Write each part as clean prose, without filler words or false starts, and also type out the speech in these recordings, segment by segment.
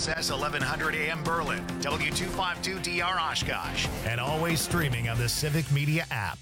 WISS 1100 AM Berlin, W252DR Oshkosh, and always streaming on the Civic Media app.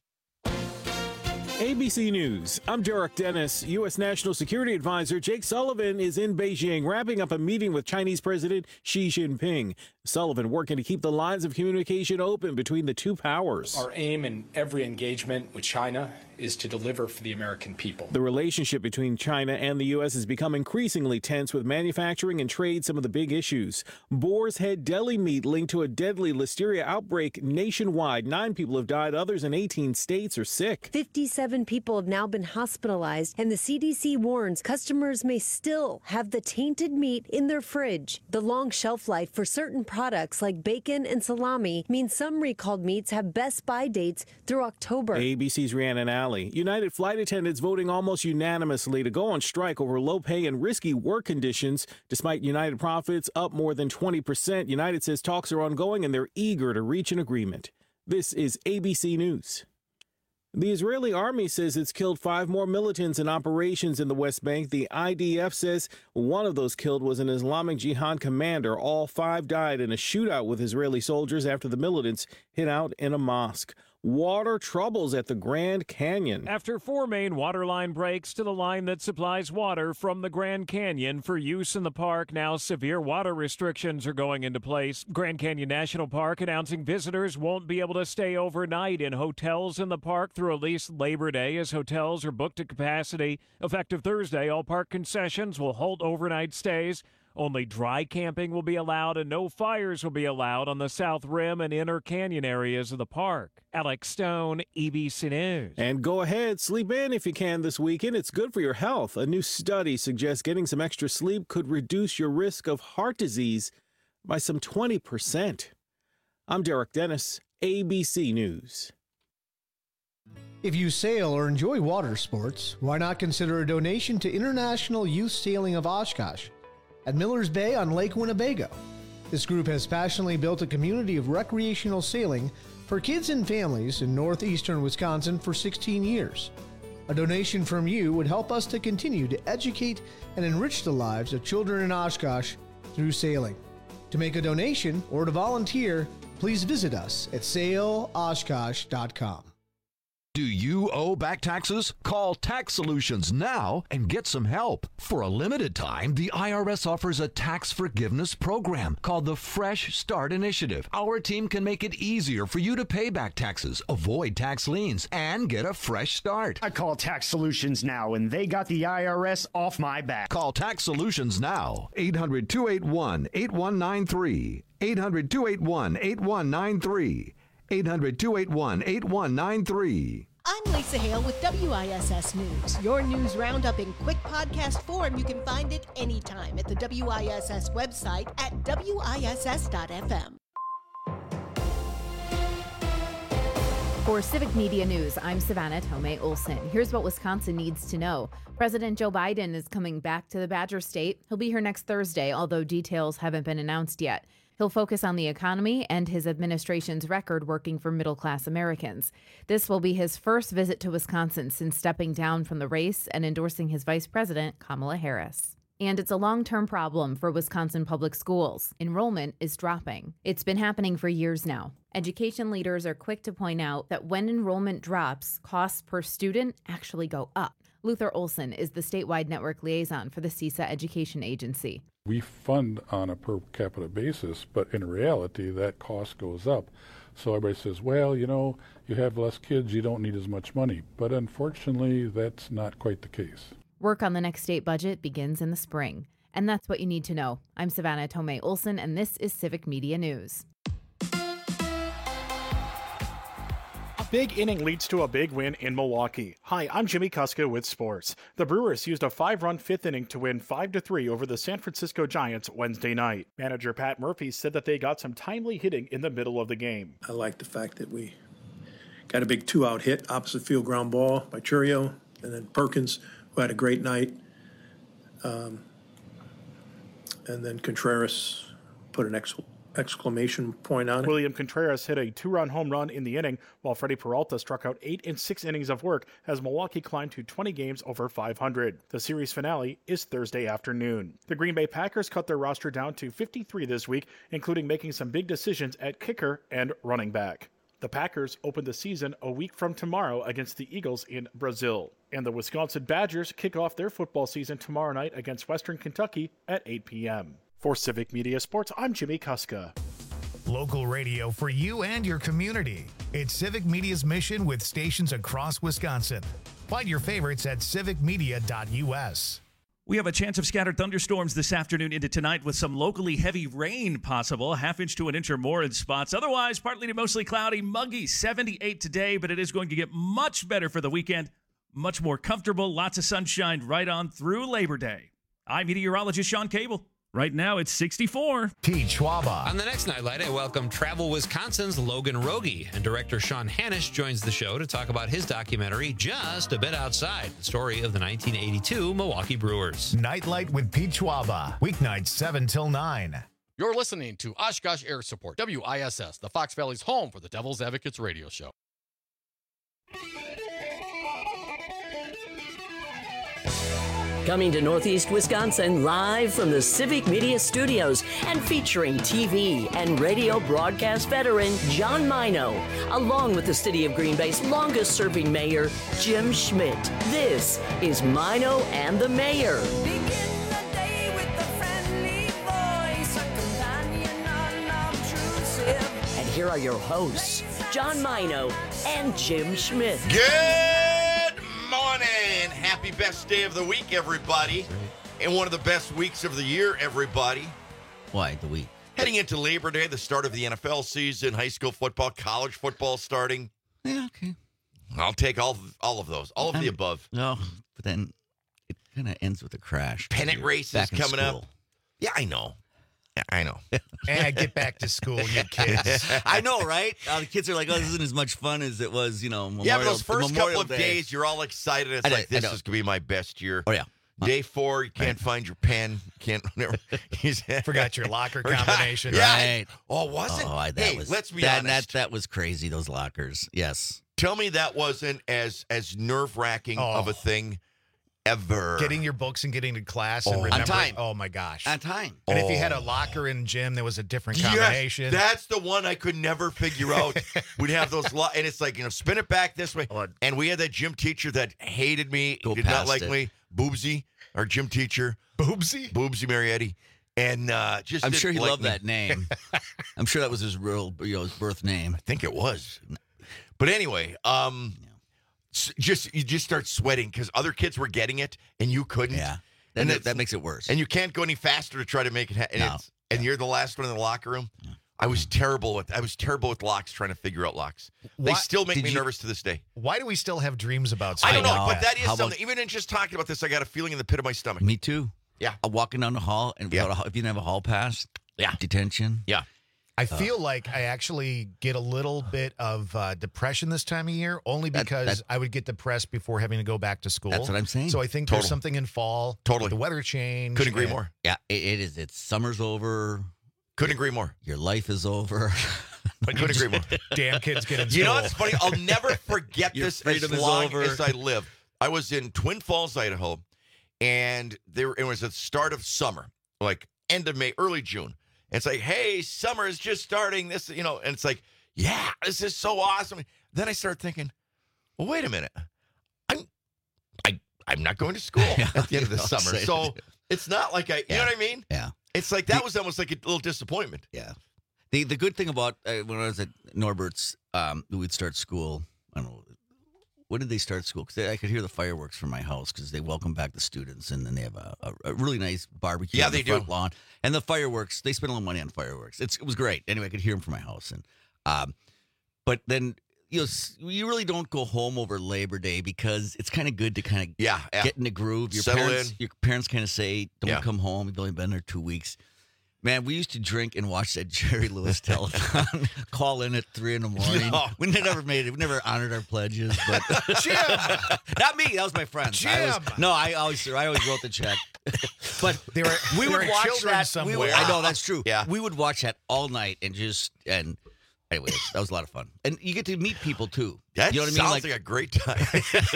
ABC News. I'm Derek Dennis. U.S. National Security Advisor Jake Sullivan is in Beijing wrapping up a meeting with Chinese President Xi Jinping. Sullivan working to keep the lines of communication open between the two powers. Our aim in every engagement with China is to deliver for the American people. The relationship between China and the U.S. has become increasingly tense with manufacturing and trade some of the big issues. Boar's Head deli meat linked to a deadly listeria outbreak nationwide. 9 people have died. Others in 18 states are sick. 57 people have now been hospitalized, and the CDC warns customers may still have the tainted meat in their fridge. The long shelf life for certain products like bacon and salami means some recalled meats have best buy dates through October. ABC's Rhiannon Alley. United flight attendants voting almost unanimously to go on strike over low pay and risky work conditions. Despite United profits up more than 20%, United says talks are ongoing and they're eager to reach an agreement. This is ABC News. The Israeli army says it's killed 5 more militants in operations in the West Bank. The IDF says one of those killed was an Islamic Jihad commander. All 5 died in a shootout with Israeli soldiers after the militants hit out in a mosque. Water troubles at the Grand Canyon. After 4 main water line breaks to the line that supplies water from the Grand Canyon for use in the park, now severe water restrictions are going into place. Grand Canyon National Park announcing visitors won't be able to stay overnight in hotels in the park through at least Labor Day, as hotels are booked to capacity. Effective Thursday, all park concessions will halt overnight stays. Only dry camping will be allowed and no fires will be allowed on the South Rim and inner canyon areas of the park. Alex Stone, ABC News. And go ahead, sleep in if you can this weekend. It's good for your health. A new study suggests getting some extra sleep could reduce your risk of heart disease by some 20%. I'm Derek Dennis, ABC News. If you sail or enjoy water sports, why not consider a donation to International Youth Sailing of Oshkosh at Millers Bay on Lake Winnebago. This group has passionately built a community of recreational sailing for kids and families in northeastern Wisconsin for 16 years. A donation from you would help us to continue to educate and enrich the lives of children in Oshkosh through sailing. To make a donation or to volunteer, please visit us at sailoshkosh.com. Do you owe back taxes? Call Tax Solutions now and get some help. For a limited time, the IRS offers a tax forgiveness program called the Fresh Start Initiative. Our team can make it easier for you to pay back taxes, avoid tax liens, and get a fresh start. I call Tax Solutions now, and they got the IRS off my back. Call Tax Solutions now. 800-281-8193. 800-281-8193. 800-281-8193. I'm Lisa Hale with WISS News. Your news roundup in quick podcast form. You can find it anytime at the WISS website at wiss.fm. For Civic Media News, I'm Savannah Tomei Olson. Here's what Wisconsin needs to know. President Joe Biden is coming back to the Badger State. He'll be here next Thursday, although details haven't been announced yet. He'll focus on the economy and his administration's record working for middle-class Americans. This will be his first visit to Wisconsin since stepping down from the race and endorsing his vice president, Kamala Harris. And it's a long-term problem for Wisconsin public schools. Enrollment is dropping. It's been happening for years now. Education leaders are quick to point out that when enrollment drops, costs per student actually go up. Luther Olson is the statewide network liaison for the CISA Education Agency. We fund on a per capita basis, but in reality, that cost goes up. So everybody says, well, you know, you have less kids, you don't need as much money. But unfortunately, that's not quite the case. Work on the next state budget begins in the spring. And that's what you need to know. I'm Savannah Tomei Olson, and this is Civic Media News. A big inning leads to a big win in Milwaukee. Hi, I'm Jimmy Kuska with sports. The Brewers used a 5-run fifth inning to win 5-3 over the San Francisco Giants Wednesday night. Manager Pat Murphy said that they got some timely hitting in the middle of the game. I like the fact that we got a big 2-out hit, opposite field ground ball by Churio, and then Perkins, who had a great night. And then Contreras put an exclamation point on it. William Contreras hit a 2-run home run in the inning, while Freddie Peralta struck out 8 in 6 innings of work as Milwaukee climbed to 20 games over 500. The series finale is Thursday afternoon. The Green Bay Packers cut their roster down to 53 this week, including making some big decisions at kicker and running back. The Packers open the season a week from tomorrow against the Eagles in Brazil. And the Wisconsin Badgers kick off their football season tomorrow night against Western Kentucky at 8 p.m. For Civic Media Sports, I'm Jimmy Kuska. Local radio for you and your community. It's Civic Media's mission with stations across Wisconsin. Find your favorites at civicmedia.us. We have a chance of scattered thunderstorms this afternoon into tonight with some locally heavy rain possible, 1/2 inch to 1 inch or more in spots. Otherwise, partly to mostly cloudy, muggy, 78 today, but it is going to get much better for the weekend. Much more comfortable, lots of sunshine right on through Labor Day. I'm meteorologist Sean Cable. Right now, it's 64. Pete Schwaba. On the next Nightlight, I welcome Travel Wisconsin's Logan Rogie, and director Sean Hannish joins the show to talk about his documentary, Just a Bit Outside, the story of the 1982 Milwaukee Brewers. Nightlight with Pete Schwaba. Weeknights 7 till 9. You're listening to Oshkosh Air Support, WISS, the Fox Valley's home for the Devil's Advocates radio show. Coming to Northeast Wisconsin live from the Civic Media Studios and featuring TV and radio broadcast veteran John Mino, along with the City of Green Bay's longest-serving mayor, Jim Schmidt. This is Mino and the Mayor. And here are your hosts, John Mino and Jim Schmidt. Good morning. Happy best day of the week, everybody. And one of the best weeks of the year, everybody. Why the week? Heading into Labor Day, the start of the NFL season, high school football, college football starting. Yeah, okay. I'll take all of those, all of the above. No, but then it kind of ends with a crash. Pennant races coming up. Yeah, I know. And get back to school, you kids. I know, right? The kids are like, "Oh, this isn't as much fun as it was, Memorial, yeah, but those first couple of Day. days, you're all excited. It's like, this is going to be my best year. Oh, yeah. Day 4, you can't find your pen. Forgot your locker combination. Yeah. Right. Oh, was it? Oh, let's be honest. That was crazy, those lockers. Yes. Tell me that wasn't as nerve-wracking of a thing ever. Getting your books and getting to class and remembering. On time. Oh, my gosh. On time. And if you had a locker in gym, there was a different combination. Yes, that's the one I could never figure out. We'd have those, and it's like, spin it back this way. And we had that gym teacher that hated me, did not like me. Boobsy, our gym teacher. Boobsy Marietti. And I'm sure he loved that name. I'm sure that was his real, his birth name. I think it was. But anyway, you just start sweating because other kids were getting it and you couldn't. Yeah, and that makes it worse. And you can't go any faster to try to make it happen. And you're the last one in the locker room. Yeah. I was terrible with locks, trying to figure out locks. They still make me nervous to this day. Why do we still have dreams about I stuff? don't know, but that is something. Even in just talking about this, I got a feeling in the pit of my stomach. Me too. Yeah. Walking down the hall, and if you didn't have a hall pass, detention. Yeah. I feel like I actually get a little bit of depression this time of year, only because I would get depressed before having to go back to school. That's what I'm saying. So I think there's something in fall. Totally. The weather change. Couldn't agree more. Yeah, it is. It's summer's over. Couldn't agree more. Your life is over. But couldn't agree more. Damn kids get in school. You know what's funny? I'll never forget this as long as I live. I was in Twin Falls, Idaho, and it was at the start of summer, like end of May, early June. And it's like, hey, summer is just starting. This, and it's like, yeah, this is so awesome. Then I start thinking, well, wait a minute. I'm not going to school at the end of the summer. So it's not like you know what I mean? Yeah. It's like that was almost like a little disappointment. Yeah. The good thing about when I was at Norbert's, we'd start school. I don't know. When did they start school? Because I could hear the fireworks from my house because they welcome back the students, and then they have a really nice barbecue on the front lawn. And the fireworks, they spend a lot of money on fireworks. It was great. Anyway, I could hear them from my house. And but then you really don't go home over Labor Day because it's kind of good to kind of get in the groove. Your parents kind of say, don't come home. You've only been there 2 weeks. Man, we used to drink and watch that Jerry Lewis telethon. Call in at 3 a.m. No. We never made it. We never honored our pledges. But Jim, not me. That was my friend. Jim. I always wrote the check. But we would watch that. Somewhere. I know that's true. Yeah. We would watch that all night and anyways, that was a lot of fun. And you get to meet people too. That you know what I mean? sounds like a great time.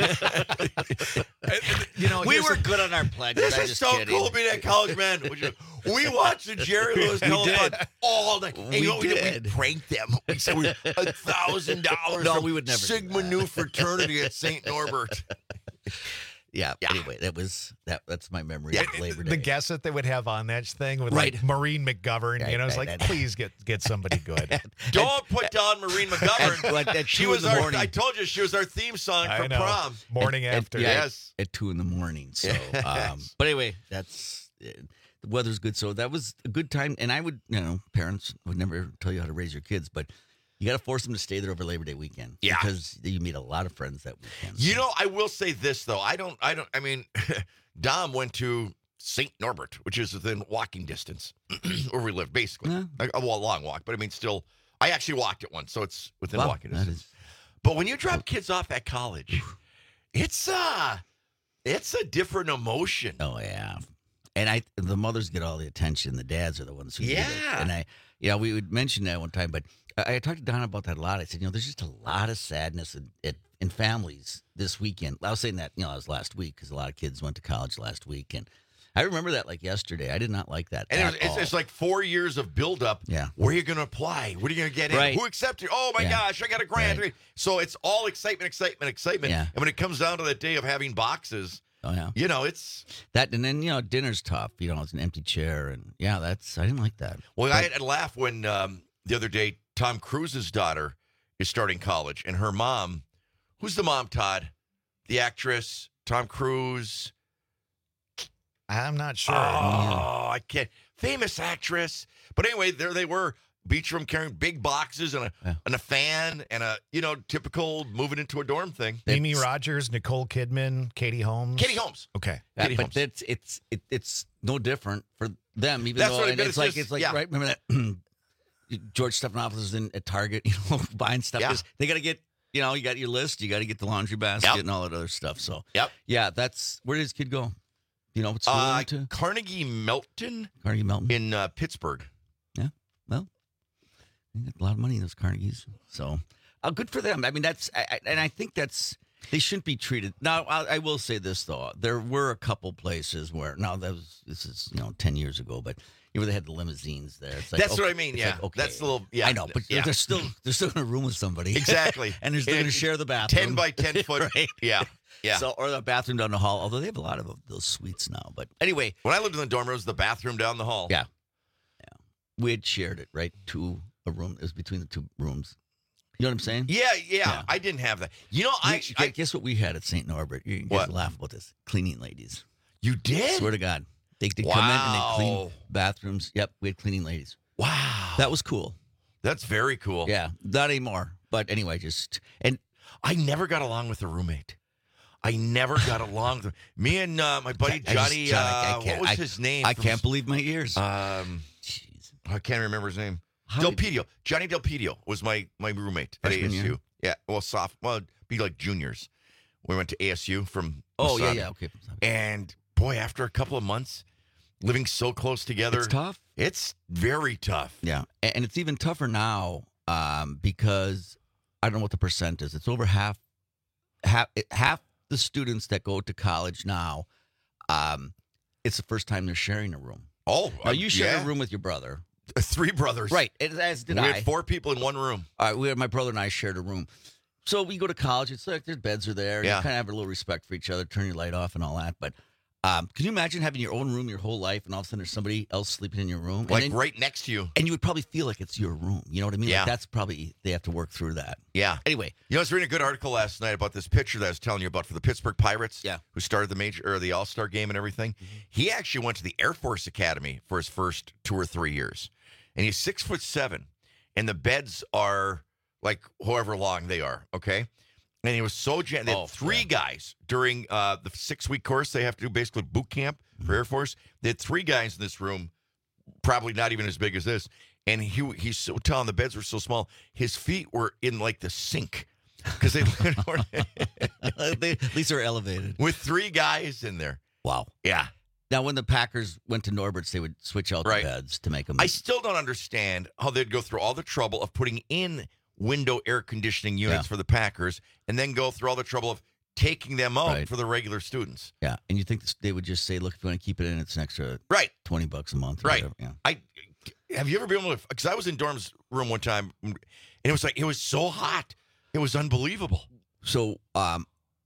We were good on our pledges. This is so cool being at college, man. We watched the Jerry Lewis telethon all night. And you know what we did? We pranked them. We said $1,000 No, we would never Sigma Nu fraternity at St. Norbert. Yeah. Anyway, that's my memory of Labor Day. The guests that they would have on that thing with like Maureen McGovern, it's like, please get somebody good. Don't put down Maureen McGovern. At she 2 was in the morning. I told you she was our theme song for prom. Morning after. Yes. At 2 in the morning. So, but anyway, the weather's good. So that was a good time. And I would, parents would never tell you how to raise your kids, but you got to force them to stay there over Labor Day weekend. Yeah. Because you meet a lot of friends that weekend. So. I will say this, though. I mean, Dom went to St. Norbert, which is within walking distance where we live, basically. Yeah. A long walk, but I mean, still, I actually walked it once, so it's within walking distance. Is... But when you drop kids off at college, it's a different emotion. Oh, yeah. And the mothers get all the attention. The dads are the ones who get it. And we would mention that one time, but I talked to Don about that a lot. I said, there's just a lot of sadness in families this weekend. I was saying that, that was last week because a lot of kids went to college last week. And I remember that like yesterday. I did not like that. And it's like 4 years of buildup. Yeah. Where are you going to apply? What are you going to get in? Who accepted? Oh, my gosh, I got a grant. Right. So it's all excitement. Yeah. And when it comes down to that day of having boxes, oh, yeah. It's that, and then dinner's tough. It's an empty chair, and I didn't like that. Well, I had to laugh when the other day Tom Cruise's daughter is starting college, and her mom, who's the mom, Todd, the actress, Tom Cruise. I'm not sure. Oh, I can't. Famous actress, but anyway, there they were. Beach room carrying big boxes and a fan and a typical moving into a dorm thing. Mimi Rogers, Nicole Kidman, Katie Holmes. Okay. Katie Holmes. It's no different for them, even though it's like right. Remember that George Stephanopoulos is at Target, buying stuff. Yeah. They got to get you got your list. You got to get the laundry basket and all that other stuff. So that's where did his kid go? What school he went to? Carnegie Mellon. Carnegie Mellon in Pittsburgh. Yeah. Well. You get a lot of money in those Carnegies, so good for them. I mean, I think they shouldn't be treated. Now, I will say this though: there were a couple places where this is 10 years ago, but where they had the limousines there. It's like, that's what I mean. Yeah, okay. That's the little. Yeah, I know, but they're still in a room with somebody. Exactly, and they're going to share the bathroom, 10 by 10 foot. Right? Yeah. So, or the bathroom down the hall. Although they have a lot of those suites now, but anyway, when I lived in the dorm, it was the bathroom down the hall. Yeah, we had shared it right to a room. It was between the two rooms. You know what I'm saying? Yeah. I didn't have that. I guess what we had at St. Norbert. You guys laugh about this. Cleaning ladies. You did? Swear to God. They come in and they clean bathrooms. Yep, we had cleaning ladies. Wow. That was cool. That's very cool. Yeah, not anymore. But anyway, and I never got along with a roommate. I never got along with me and my buddy Johnny. What was his name? I can't believe my ears. Jeez. I can't remember his name. Delpedio. Johnny Delpedio was my roommate at ASU. Year? Yeah, it'd be like juniors. We went to ASU from Masada. Yeah, okay. And boy, after a couple of months living so close together, it's tough. It's very tough. Yeah, and it's even tougher now because I don't know what the percent is. It's over half the students that go to college now. It's the first time they're sharing a room. Oh, now you share a room with your brother. 3 brothers. Right, as did we I. We had 4 people in one room. All right, my brother and I shared a room. So we go to college. It's like their beds are there. Yeah. You kind of have a little respect for each other, turn your light off and all that. But can you imagine having your own room your whole life and all of a sudden there's somebody else sleeping in your room? Like right next to you. And you would probably feel like it's your room. You know what I mean? Yeah. Like that's probably, they have to work through that. Yeah. Anyway. I was reading a good article last night about this pitcher that I was telling you about for the Pittsburgh Pirates. Yeah. Who started the All-Star game and everything. Mm-hmm. He actually went to the Air Force Academy for his first 2 or 3 years. And he's 6'7", and the beds are like however long they are, okay? And he was so gentle. They had 3 guys during the 6-week course. They have to do basically boot camp for Air Force. They had 3 guys in this room, probably not even as big as this. And he's so tall, and the beds were so small. His feet were in like the sink because at least they're elevated with 3 guys in there. Wow. Yeah. Now, when the Packers went to Norbert's, they would switch out the beds to make them. I still don't understand how they'd go through all the trouble of putting in window air conditioning units for the Packers and then go through all the trouble of taking them out for the regular students. Yeah, and you think they would just say, look, if you want to keep it in, it's an extra $20 a month. Or whatever. Yeah. Have you ever been able to, because I was in Dorm's room one time, and it was so hot. It was unbelievable. So, our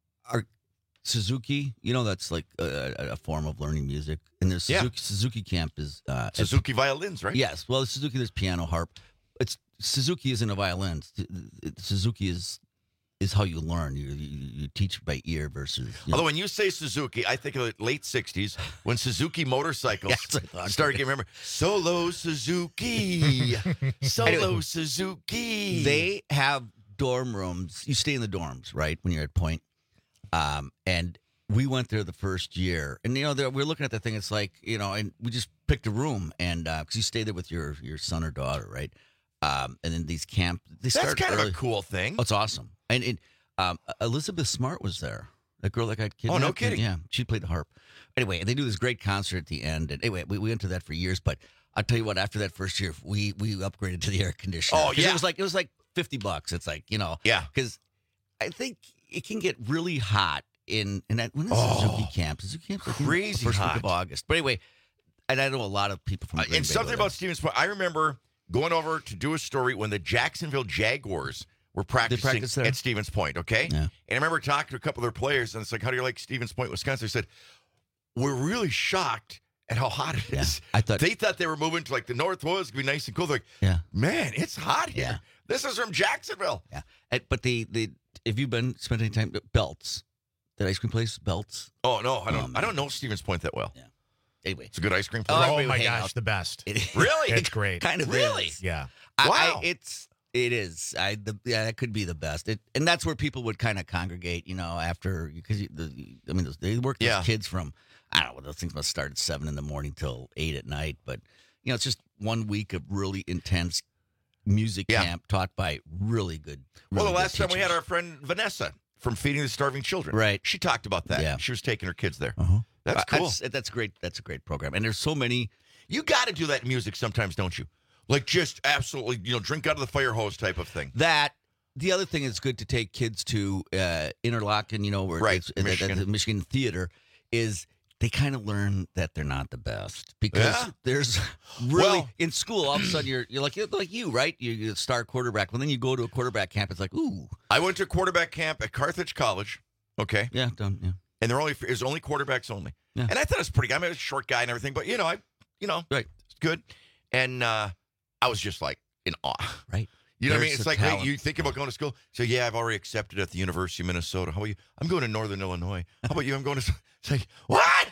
Suzuki, that's like a form of learning music. And there's Suzuki Camp is... Suzuki violins, right? Yes. Well, Suzuki, there's piano, harp. Suzuki isn't a violin. Suzuki is how you learn. You teach by ear versus... Although when you say Suzuki, I think of the late 60s when Suzuki motorcycles started getting, remember, Solo Suzuki. Solo Suzuki. They have dorm rooms. You stay in the dorms, right, when you're at Point. And we went there the first year. And, we're looking at the thing. It's like, and we just picked a room. And because you stay there with your son or daughter, right? And then these camp... That's kind of a cool thing. Oh, it's awesome. And Elizabeth Smart was there. That girl that got kidnapped. Oh, no kidding. Yeah, she played the harp. Anyway, and they do this great concert at the end. And anyway, we went to that for years. But I'll tell you what, after that first year, we upgraded to the air conditioner. Oh, yeah. It was like $50. It's like, Yeah. Because I think it can get really hot in that Suzuki Camp. Suzuki Camp's crazy first hot. week of August. But anyway, and I know a lot of people from Green Bay and something about Stevens Point. I remember going over to do a story when the Jacksonville Jaguars were practicing at Stevens Point, okay? Yeah. And I remember talking to a couple of their players, and it's like, how do you like Stevens Point, Wisconsin? They said, we're really shocked at how hot it is. They thought they were moving to like the North Woods, going to be nice and cool. They're like, man, it's hot here. Yeah. This is from Jacksonville. Yeah. But if you've spent any time at Belts, that ice cream place, Belts? Oh, no, I don't know Stevens Point that well. Yeah. Anyway. It's a good ice cream place. Oh my gosh, the best. Really? It's great. Kind of really? is. Yeah. Wow. It is. That could be the best. And that's where people would kind of congregate, after, because they work with kids from, I don't know, those things must start at 7 in the morning till 8 at night. But, it's just 1 week of really intense music camp taught by really good. Well, the last time we had our friend Vanessa from Feeding the Starving Children. Right. She talked about that. Yeah. She was taking her kids there. Uh-huh. That's cool. That's great. That's a great program. And there's so many. You got to do that in music sometimes, don't you? Like just absolutely, drink out of the fire hose type of thing. The other thing is good to take kids to Interlochen, where it's the Michigan Theater, is they kind of learn that they're not the best because there's really in school all of a sudden you're like you, right? You're a star quarterback. Well, then you go to a quarterback camp. It's like, ooh. I went to a quarterback camp at Carthage College. Okay. Yeah, done. Yeah. And it was only quarterbacks only. Yeah. And I thought it was pretty good. I was a short guy and everything, but right, it's good. And I was just like in awe. Right. You know what I mean? It's like, hey, you think about going to school? So yeah, I've already accepted at the University of Minnesota. How about you? I'm going to Northern Illinois. How about you? I'm going to. It's like what?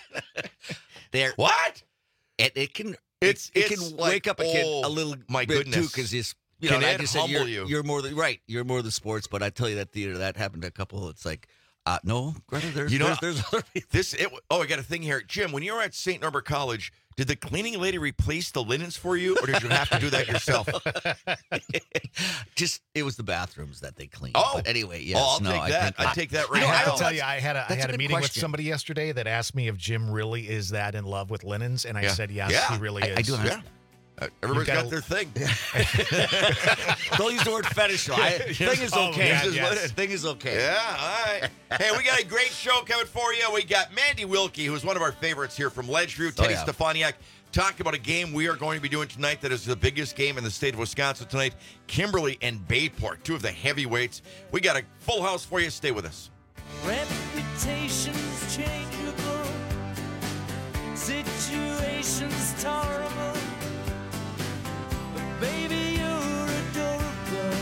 What? It can wake up a kid a little my bit goodness. too because he's. Can I just said humble you? You're more you're more the sports, but I tell you that theater that happened to a couple. It's like, no, Greta, there's other people. I got a thing here, Jim. When you were at St. Norbert College, did the cleaning lady replace the linens for you, or did you have to do that yourself? It was the bathrooms that they cleaned. Oh, but anyway, yes. I'll take that. I take that right now. I have to tell you, I had a meeting question. with somebody yesterday that asked me if Jim really is that in love with linens, and I said yes, he really is. I do. Yeah. Everybody's got their thing. Don't use the word fetish. Thing is okay. Thing is okay. Yeah, all right. Hey, we got a great show coming for you. We got Mandy Wilkie, who's one of our favorites here from Ledgeview, Teddy Stefaniak, talking about a game we are going to be doing tonight that is the biggest game in the state of Wisconsin tonight. Kimberly and Bayport, two of the heavyweights. We got a full house for you. Stay with us. Reputations changeable, situations tolerable. Baby, you're adorable.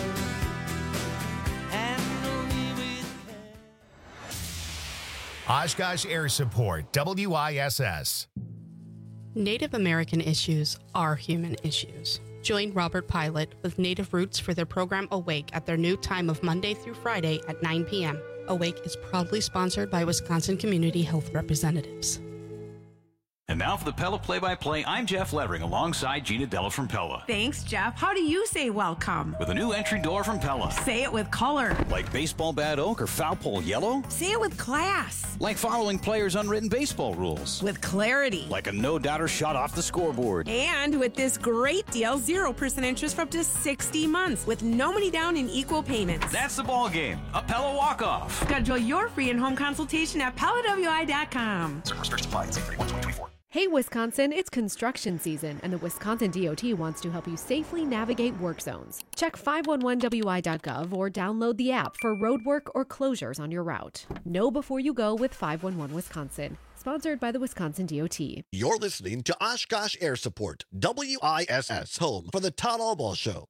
Handle me with care. Oshkosh Air Support, WISS. Native American issues are human issues. Join Robert Pilot with Native Roots for their program Awake at their new time of Monday through Friday at 9 p.m. Awake is proudly sponsored by Wisconsin Community Health Representatives. And now for the Pella play-by-play, I'm Jeff Levering alongside Gina Della from Pella. Thanks, Jeff. How do you say welcome? With a new entry door from Pella. Say it with color. Like baseball bat oak or foul pole yellow? Say it with class. Like following players' unwritten baseball rules. With clarity. Like a no-doubter shot off the scoreboard. And with this great deal, 0% interest for up to 60 months with no money down and equal payments. That's the ball game. A Pella walk-off. Schedule your free in-home consultation at PellaWI.com. Certain restrictions apply. See 31/2024. Hey Wisconsin, it's construction season, and the Wisconsin DOT wants to help you safely navigate work zones. Check 511wi.gov or download the app for roadwork or closures on your route. Know before you go with 511 Wisconsin. Sponsored by the Wisconsin DOT. You're listening to Oshkosh Air Support, WISS, home for the Todd Albaugh Show.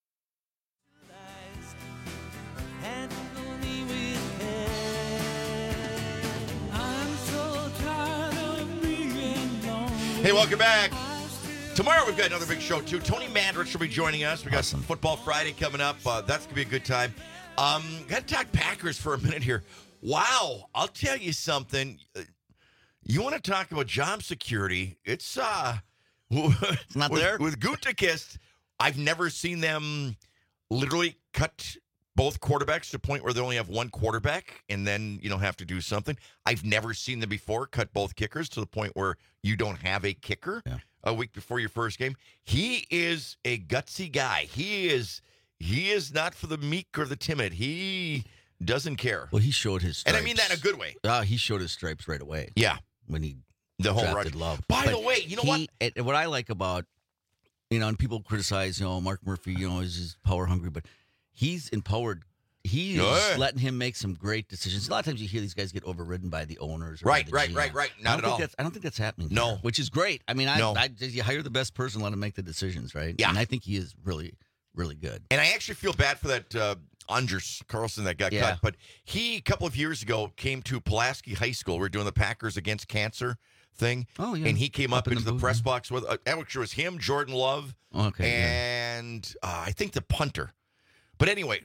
Hey, welcome back. Tomorrow we've got another big show, too. Tony Mandrich will be joining us. We got some Football Friday coming up. That's going to be a good time. Got to talk Packers for a minute here. Wow. I'll tell you something. You want to talk about job security? It's not there. With Gutekunst, I've never seen them literally cut both quarterbacks to the point where they only have one quarterback and then, have to do something. I've never seen them before cut both kickers to the point where you don't have a kicker a week before your first game. He is a gutsy guy. He is not for the meek or the timid. He doesn't care. Well, he showed his stripes. And I mean that in a good way. He showed his stripes right away. Yeah. When he the whole drafted Love. By the way, you know what? What I like about, and people criticize, Mark Murphy, is just power hungry, but he's empowered. He's letting him make some great decisions. A lot of times you hear these guys get overridden by the owners. Right. Not at all. I don't think that's happening. No. Here, which is great. I mean, you hire the best person, let him make the decisions, right? Yeah. And I think he is really, really good. And I actually feel bad for that Anders Carlson that got cut. But he, a couple of years ago, came to Pulaski High School. We were doing the Packers Against Cancer thing. Oh, yeah. And he came up into the press box with, actually, it was him, Jordan Love, and I think the punter. But anyway,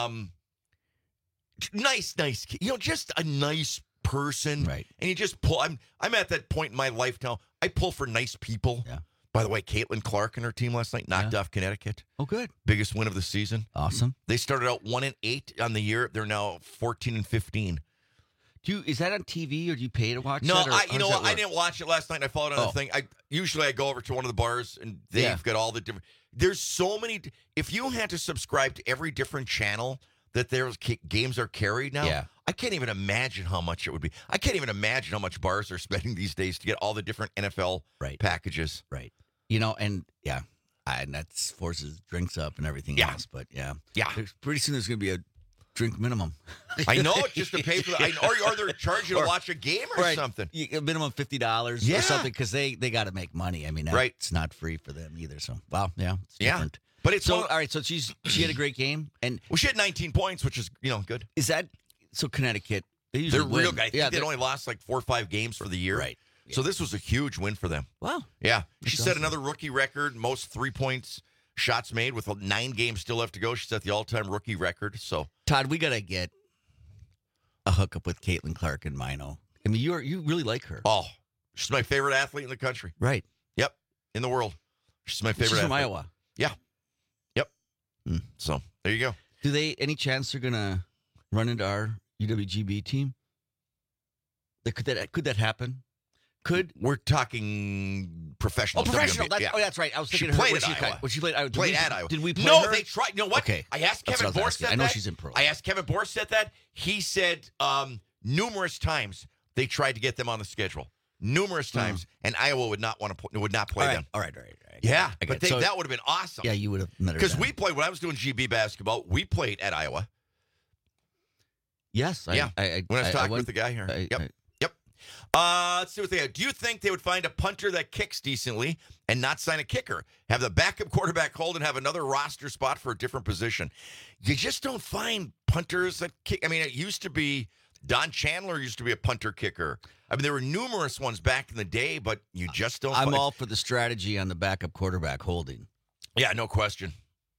nice kid. Just a nice person. Right. And you just pull. I'm at that point in my life now. I pull for nice people. Yeah. By the way, Caitlin Clark and her team last night knocked off Connecticut. Oh, good. Biggest win of the season. Awesome. They started out 1-8 on the year. They're now 14-15. Is that on TV or do you pay to watch no, that? No, I didn't watch it last night. I followed on the thing. Usually I go over to one of the bars and they've got all the different. There's so many. If you had to subscribe to every different channel that their games are carried now, I can't even imagine how much it would be. I can't even imagine how much bars are spending these days to get all the different NFL packages. Right. And that forces drinks up and everything else. But pretty soon there's going to be a drink minimum. I know, just to pay for that. Or they're charging you to watch a game or something. A minimum $50 or something because they got to make money. I mean, it's not free for them either. So, it's different. But it's all right. So she had a great game, and she had 19 points, which is good. Is that so? Connecticut, they're real guys. I think they'd only lost like 4 or 5 games for the year, right? Yeah. So this was a huge win for them. Wow. Yeah, she set another rookie record, most 3-point shots made with 9 games still left to go. She set the all-time rookie record. So Todd, we gotta get a hookup with Caitlin Clark and Mino. I mean, you really like her. Oh, she's my favorite athlete in the country. Right. Yep. In the world. She's my favorite She's from athlete. Iowa. Yeah. Yep. So there you go. Do they any chance they're gonna run into our UWGB team? Could that happen? We're talking professional. Professional. WNBA. That's right. I was thinking she played at Iowa. When she played at Iowa. Did we play her? They tried. You know what? Okay. I asked Kevin Borstead that. I know she's in pro. I asked Kevin Borstead that. He said numerous times they tried to get them on the schedule. Numerous times, and Iowa would not play them. All right. Yeah, but that would have been awesome. Yeah, you would have met her. Because we played when I was doing GB basketball. We played at Iowa. Yes. When I was talking with the guy here. Yep. Let's see what they have. Do you think they would find a punter that kicks decently and not sign a kicker? Have the backup quarterback hold and have another roster spot for a different position? You just don't find punters that kick. I mean, it used to be Don Chandler used to be a punter kicker. I mean, there were numerous ones back in the day, but you just don't. I'm all for the strategy on the backup quarterback holding. Yeah, no question.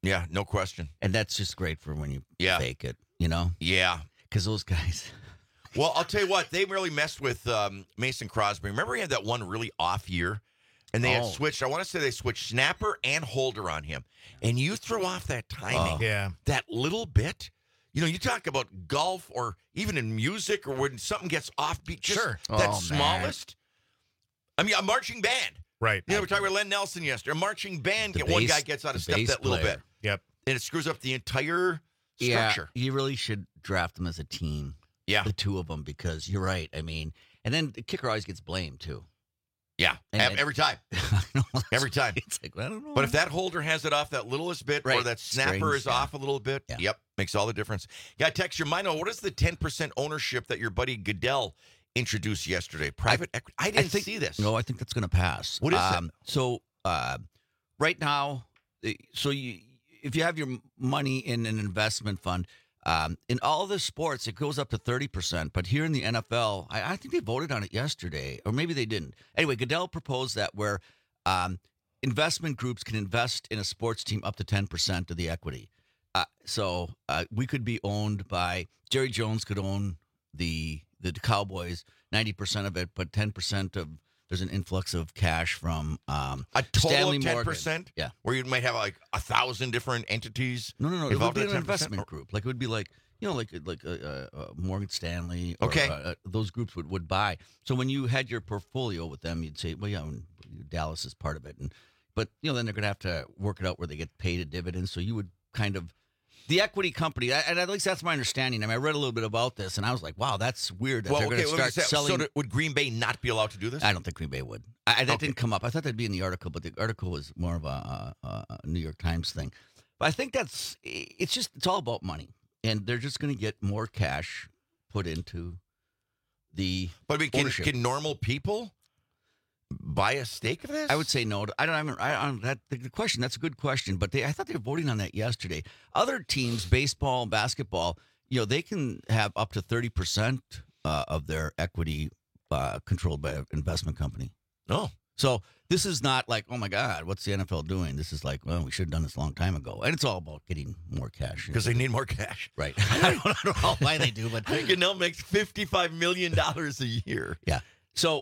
And that's just great for when you fake it, Yeah. Because those guys. Well, I'll tell you what, they really messed with Mason Crosby. Remember he had that one really off year? And they had switched, I want to say they switched snapper and holder on him. And you throw off that timing, that little bit. You know, you talk about golf or even in music or when something gets offbeat, just that smallest. I mean, a marching band. Right. You know, we were talking about Len Nelson yesterday. A marching band, one guy gets out of step that little bit. Yep. And it screws up the entire structure. Yeah, you really should draft them as a team. Yeah. The two of them, because you're right. I mean, and then the kicker always gets blamed, too. Yeah, every time. Every time. It's like, I don't know. But if that holder has it off that littlest bit or that snapper is off a little bit, makes all the difference. Got to text your mind. What is the 10% ownership that your buddy Goodell introduced yesterday? Private equity. I didn't see this. No, I think that's going to pass. What is it? So right now, if you have your money in an investment fund, in all the sports, it goes up to 30%. But here in the NFL, I think they voted on it yesterday, or maybe they didn't. Anyway, Goodell proposed that where investment groups can invest in a sports team up to 10% of the equity. So we could be owned by Jerry Jones could own the Cowboys, 90% of it, but 10% of there's an influx of cash from a total Stanley of 10%. Morgan. Yeah, where you might have like 1,000 different entities. No. It would be an investment group. Like it would be like Morgan Stanley. Or, those groups would buy. So when you had your portfolio with them, you'd say, well, yeah, Dallas is part of it, but then they're going to have to work it out where they get paid a dividend. So you would kind of. The equity company, and at least that's my understanding. I mean, I read a little bit about this, and I was like, wow, that's weird that they're going to start selling. So would Green Bay not be allowed to do this? I don't think Green Bay would. That didn't come up. I thought that'd be in the article, but the article was more of a New York Times thing. But I think it's all about money, and they're just going to get more cash put into the ownership. Can normal people buy a stake of this? I would say no. I don't. The question. That's a good question. But I thought they were voting on that yesterday. Other teams, baseball, basketball, they can have up to 30% of their equity controlled by an investment company. Oh, so this is not like, oh my God, what's the NFL doing? This is like, well, we should have done this a long time ago. And it's all about getting more cash because they need more cash, right? I don't know why they do, but Goodell makes $55 million a year. Yeah. So.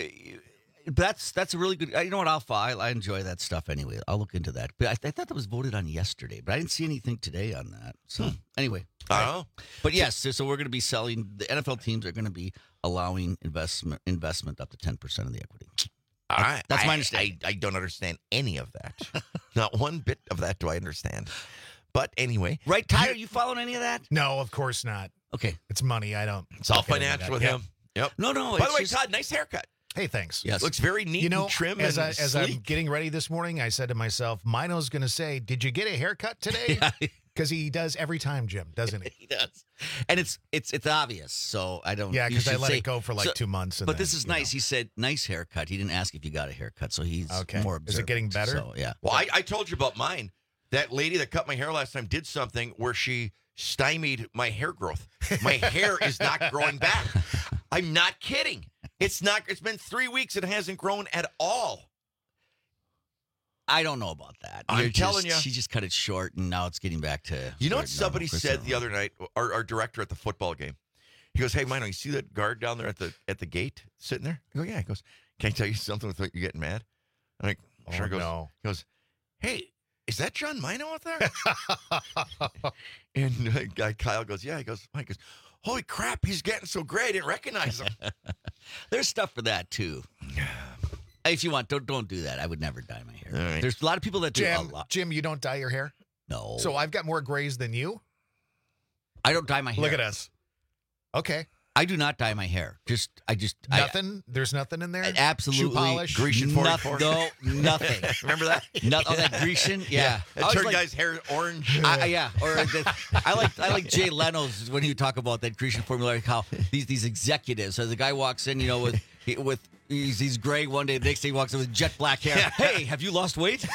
That's a really good. You know what? I enjoy that stuff anyway. I'll look into that. But I thought that was voted on yesterday, but I didn't see anything today on that. So anyway, but yes. So we're going to be selling. The NFL teams are going to be allowing investment up to 10% of the equity. That's my understanding. I don't understand any of that. Not one bit of that do I understand. But anyway, right, Ty? Are you following any of that? No, of course not. Okay, it's money. I don't. It's all financial with him. Yep. No. By the way, Todd, nice haircut. Hey, thanks. Yes. Looks very neat and trim as and I'm getting ready this morning, I said to myself, Mino's going to say, did you get a haircut today? Because he does every time, Jim, doesn't he? He does. And it's obvious, so I don't. Yeah, because I let it go for like 2 months. But this is nice. He said, nice haircut. He didn't ask if you got a haircut, so he's more observant. Is it getting better? So, yeah. Well, I told you about mine. That lady that cut my hair last time did something where she stymied my hair growth. My hair is not growing back. I'm not kidding. It's been 3 weeks. It hasn't grown at all. I don't know about that. I'm telling you. She just cut it short, and now it's getting back to. You know what somebody said the other night? Our director at the football game. He goes, "Hey, Mino, you see that guard down there at the gate sitting there?" I go, "Yeah." He goes, "Can I tell you something without you getting mad?" I'm like, "Sure." No. He goes, "Hey, is that John Mino out there?" And guy Kyle goes, "Yeah." He goes, "Mike goes, holy crap, he's getting so great, I didn't recognize him." There's stuff for that too. If you want, don't do that. I would never dye my hair. Right. There's a lot of people that do a lot. Jim, you don't dye your hair? No. So I've got more grays than you? I don't dye my hair. Look at us. Okay. I do not dye my hair. Nothing? There's nothing in there? Absolutely. Shoe polish? Grecian 44? No, nothing. Remember that? That Grecian? Yeah. It turned guys' hair orange. Yeah. Or I like Jay Leno's when you talk about that Grecian formula, like how these executives. So the guy walks in, with he's gray one day, the next day he walks in with jet black hair. Yeah. Hey, have you lost weight?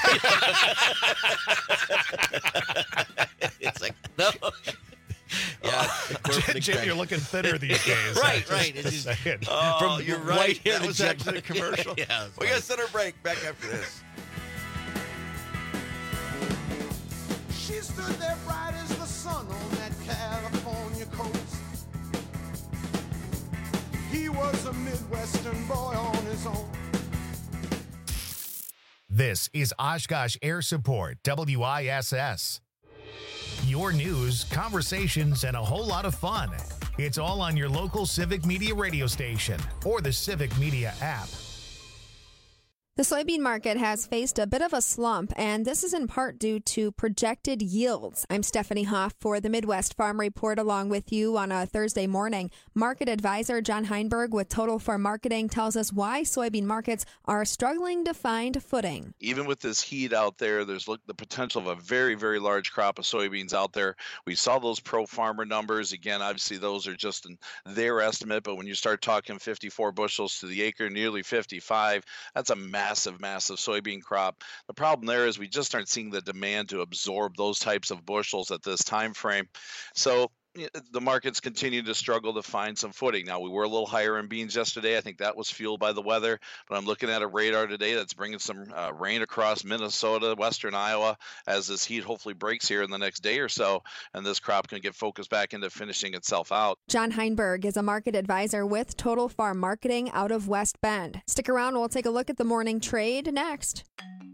It's like, no. Yeah, Jim, you're looking thinner these days. Right. It's just, from you're right right. here That was actually a commercial. Yeah, we got to set our break. Back after this. She stood there bright as the sun on that California coast. was a Midwestern boy on his own. This is Oshkosh Air Support, WISS. Your news, conversations, and a whole lot of fun. It's all on your local Civic Media radio station or the Civic Media app. The soybean market has faced a bit of a slump, and this is in part due to projected yields. I'm Stephanie Hoff for the Midwest Farm Report, along with you on a Thursday morning. Market advisor John Heinberg with Total Farm Marketing tells us why soybean markets are struggling to find footing. Even with this heat out there, there's the potential of a very, very large crop of soybeans out there. We saw those pro farmer numbers. Again, obviously those are just their estimate, but when you start talking 54 bushels to the acre, nearly 55, that's a massive soybean crop. The problem there is we just aren't seeing the demand to absorb those types of bushels at this time frame. So the markets continue to struggle to find some footing. Now, we were a little higher in beans yesterday. I think that was fueled by the weather, but I'm looking at a radar today that's bringing some rain across Minnesota, western Iowa, as this heat hopefully breaks here in the next day or so, and this crop can get focused back into finishing itself out. John Heinberg is a market advisor with Total Farm Marketing out of West Bend. Stick around, we'll take a look at the morning trade next.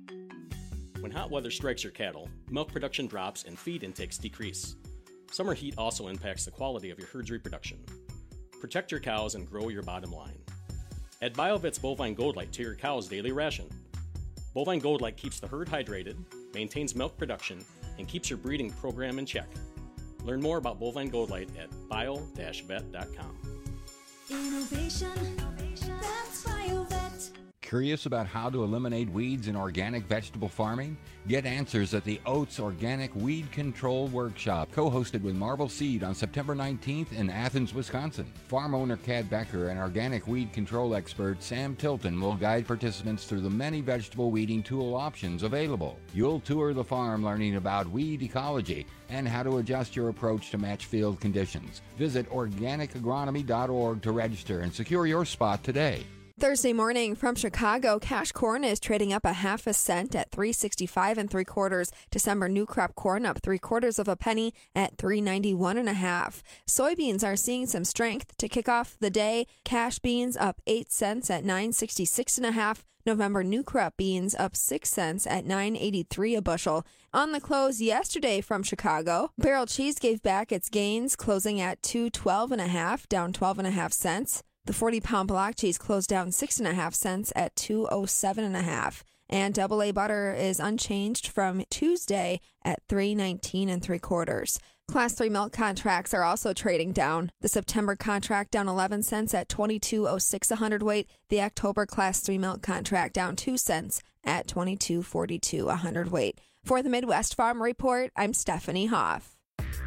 When hot weather strikes your cattle, milk production drops and feed intakes decrease. Summer heat also impacts the quality of your herd's reproduction. Protect your cows and grow your bottom line. Add BioVet's Bovine Gold Light to your cow's daily ration. Bovine Gold Light keeps the herd hydrated, maintains milk production, and keeps your breeding program in check. Learn more about Bovine Gold Light at bio-vet.com. Innovation, that's BioVet. Curious about how to eliminate weeds in organic vegetable farming? Get answers at the Oats Organic Weed Control Workshop, co-hosted with Marble Seed on September 19th in Athens, Wisconsin. Farm owner Cad Becker and organic weed control expert Sam Tilton will guide participants through the many vegetable weeding tool options available. You'll tour the farm learning about weed ecology and how to adjust your approach to match field conditions. Visit organicagronomy.org to register and secure your spot today. Thursday morning from Chicago, cash corn is trading up 0.5 cent at $3.65 3/4. December new crop corn up 3/4 of a penny at $3.91 1/2. Soybeans are seeing some strength to kick off the day. Cash beans up 8 cents at $9.66 1/2. November new crop beans up 6 cents at $9.83 a bushel. On the close yesterday from Chicago, barrel cheese gave back its gains, closing at $2.12 1/2, down 12 1/2 cents. The 40-pound block cheese closed down 6 1/2 cents at $2.07 1/2. And AA butter is unchanged from Tuesday at $3.19 3/4. Class 3 milk contracts are also trading down. The September contract down 11 cents at $22.06 a hundredweight. The October Class 3 milk contract down 2 cents at $22.42 a hundredweight. For the Midwest Farm Report, I'm Stephanie Hoff.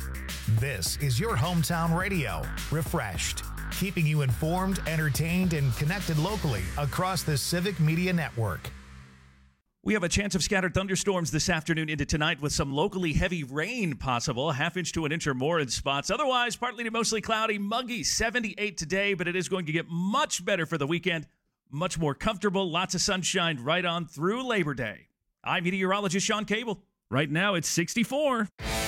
This is your hometown radio, refreshed, keeping you informed, entertained, and connected locally across the Civic Media Network. We have a chance of scattered thunderstorms this afternoon into tonight with some locally heavy rain possible, 1/2 inch to 1 inch or more in spots. Otherwise, partly to mostly cloudy, muggy, 78 today, but it is going to get much better for the weekend. Much more comfortable, lots of sunshine right on through Labor Day. I'm meteorologist Sean Cable. Right now, it's 64.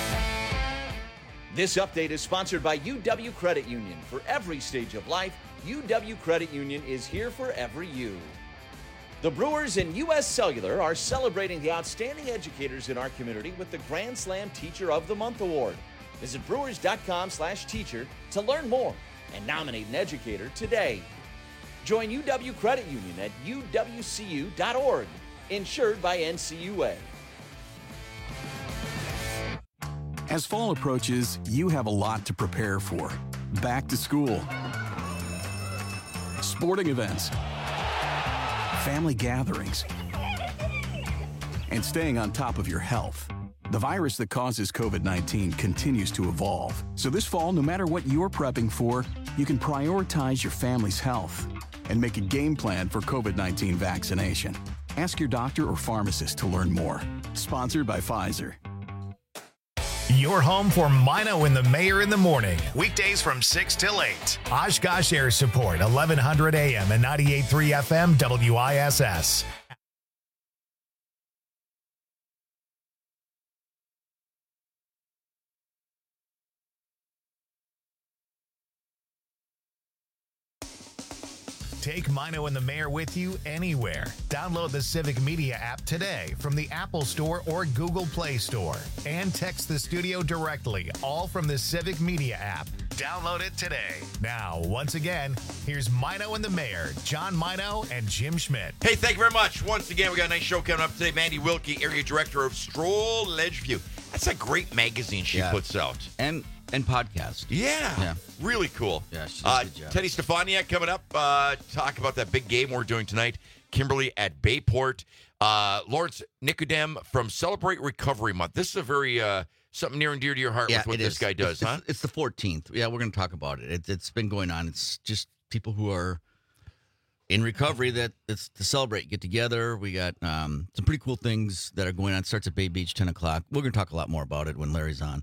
This update is sponsored by UW Credit Union. For every stage of life, UW Credit Union is here for every you. The Brewers and U.S. Cellular are celebrating the outstanding educators in our community with the Grand Slam Teacher of the Month Award. Visit brewers.com/teacher to learn more and nominate an educator today. Join UW Credit Union at uwcu.org, insured by NCUA. As fall approaches, you have a lot to prepare for. Back to school, sporting events, family gatherings, and staying on top of your health. The virus that causes COVID-19 continues to evolve. So this fall, no matter what you're prepping for, you can prioritize your family's health and make a game plan for COVID-19 vaccination. Ask your doctor or pharmacist to learn more. Sponsored by Pfizer. Your home for Mino and the Mayor in the morning. Weekdays from 6 till 8. Oshkosh Air Support, 1100 AM and 98.3 FM WISS. Take Mino and the Mayor with you anywhere. Download the Civic Media app today from the Apple Store or Google Play Store. And text the studio directly, all from the Civic Media app. Download it today. Now, once again, here's Mino and the Mayor, John Mino and Jim Schmidt. Hey, thank you very much. Once again, we got a nice show coming up today. Mandy Wilkie, Area Director of Stroll Ledgeview. That's a great magazine she puts out. And podcast. Yeah. Really cool. Yeah, she does a good job. Teddy Stefaniak coming up. Talk about that big game we're doing tonight. Kimberly at Bayport. Lawrence Nicodem from Celebrate Recovery Month. This is a very something near and dear to your heart with what this guy does, huh? It's the 14th. Yeah, we're going to talk about it. It's been going on. It's just people who are in recovery that it's to celebrate, get together. We got some pretty cool things that are going on. It starts at Bay Beach, 10 o'clock. We're going to talk a lot more about it when Larry's on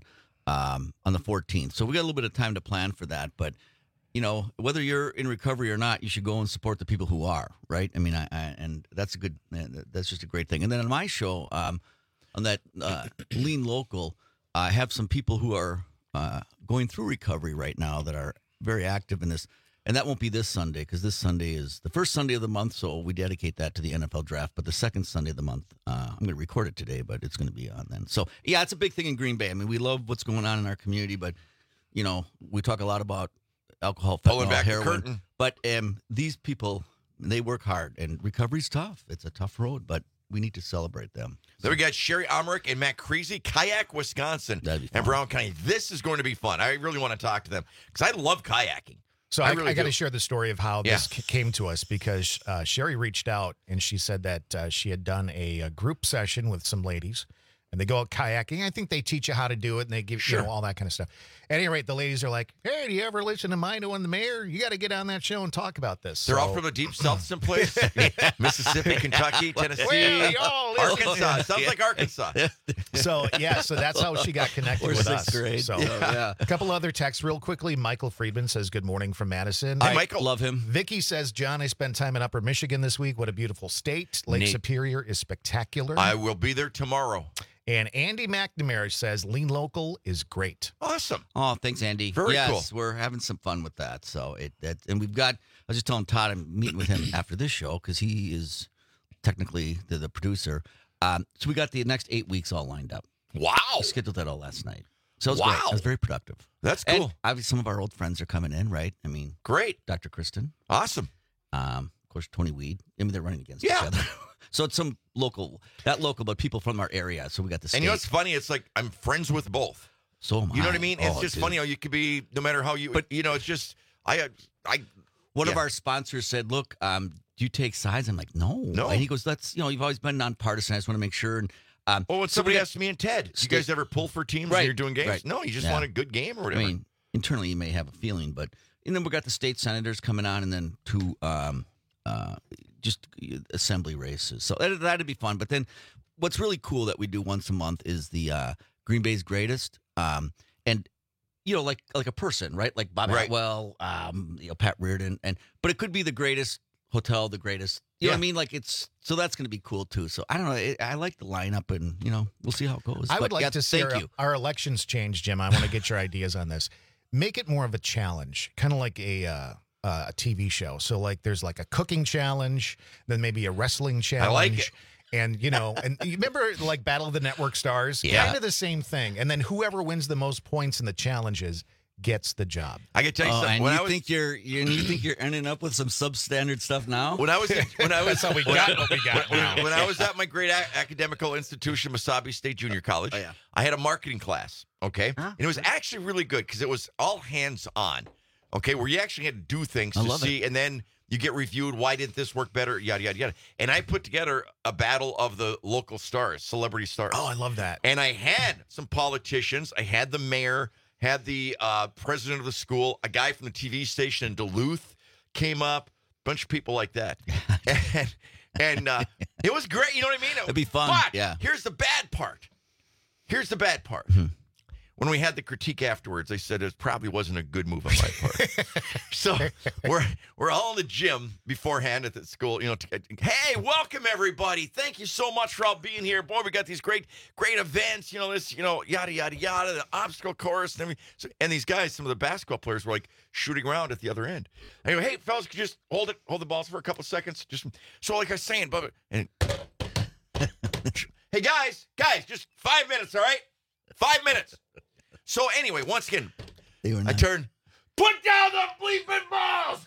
the 14th. So we got a little bit of time to plan for that. But, you know, whether you're in recovery or not, you should go and support the people who are, right? I mean, and that's that's just a great thing. And then on my show, on that Lean Local, I have some people who are going through recovery right now that are very active in this. And that won't be this Sunday, because this Sunday is the first Sunday of the month, so we dedicate that to the NFL draft. But the second Sunday of the month, I'm going to record it today, but it's going to be on then. So, yeah, it's a big thing in Green Bay. I mean, we love what's going on in our community, but, you know, we talk a lot about alcohol, fentanyl, heroin. But these people, they work hard, and recovery's tough. It's a tough road, but we need to celebrate them. Then we got Sherry Omerick and Matt Creasy, Kayak, Wisconsin, and Brown County. This is going to be fun. I really want to talk to them because I love kayaking. So I got to share the story of how this came to us, because Sherry reached out and she said that she had done a group session with some ladies, and they go out kayaking. I think they teach you how to do it, and they give you know, all that kind of stuff. At any rate, the ladies are like, "Hey, do you ever listen to Mino and the Mayor? You got to get on that show and talk about this." They're all from the deep south someplace. Mississippi, Kentucky, Tennessee, Arkansas. Sounds like Arkansas. So that's how she got connected with us. Grade. So a couple other texts real quickly. Michael Friedman says, "Good morning from Madison." Hey, Michael. Love him. Vicky says, "John, I spent time in Upper Michigan this week. What a beautiful state. Lake Superior is spectacular. I will be there tomorrow." And Andy McNamara says, "Lean Local is great." Awesome. Oh, thanks, Andy. Very cool. We're having some fun with that. So and we've got. I was just telling Todd I'm meeting with him after this show because he is technically the producer. So we got the next 8 weeks all lined up. Wow. We scheduled that all last night. So it was great. It was very productive. That's cool. And obviously, some of our old friends are coming in, right? I mean, great. Dr. Kristen. Awesome. Of course, Tony Weed. I mean, they're running against each other. So it's some local, not local, but people from our area. So we got the state. And you know what's funny? It's like I'm friends with both. So am I. You know what I mean? It's just funny how you could be, no matter how you, but you know, it's just, One of our sponsors said, "Look, do you take sides?" I'm like, no. And he goes, "That's, you know, you've always been nonpartisan. I just want to make sure." And well, when somebody asked me and Ted, you guys ever pull for teams when you're doing games? Right. No, you just want a good game or whatever. I mean, internally you may have a feeling, but and then we got the state senators coming on, and then two just assembly races. So that'd be fun. But then what's really cool that we do once a month is the Green Bay's Greatest. And you know, like a person, right? Like Bob Atwell, you know, Pat Reardon, but it could be the greatest hotel, the greatest. You know what I mean? Like so that's going to be cool too. So I don't know. I like the lineup, and you know, we'll see how it goes. I would like to see our elections change, Jim. I want to get your ideas on this. Make it more of a challenge, kind of like a TV show. So like there's like a cooking challenge, then maybe a wrestling challenge. I like it. And, you know, and you remember like Battle of the Network Stars? Yeah. Kind of the same thing. And then whoever wins the most points in the challenges gets the job. I can tell you something. And you think you're ending up with some substandard stuff now? When I was that's how we got what we got now. When I was at my great academical institution, Mesabi State Junior College, I had a marketing class, okay? And it was actually really good because it was all hands-on, okay, where you actually had to do things to see, and then you get reviewed, why didn't this work better, yada, yada, yada. And I put together a battle of the local stars, celebrity stars. Oh, I love that. And I had some politicians. I had the mayor, had the president of the school, a guy from the TV station in Duluth came up, a bunch of people like that. and it was great. You know what I mean? It'd be fun. But here's the bad part. when we had the critique afterwards, I said it probably wasn't a good move on my part. So we're all in the gym beforehand at the school. Hey, welcome everybody. Thank you so much for all being here. Boy, we got these great events. This, yada yada yada, the obstacle course and everything. So, and these guys, some of the basketball players, were like shooting around at the other end. I go, hey fellas, could you just hold the balls for a couple seconds? So like I was saying, Bubba, and hey guys, just 5 minutes, all right? 5 minutes. So anyway, once again, I turn, put down the bleeping balls.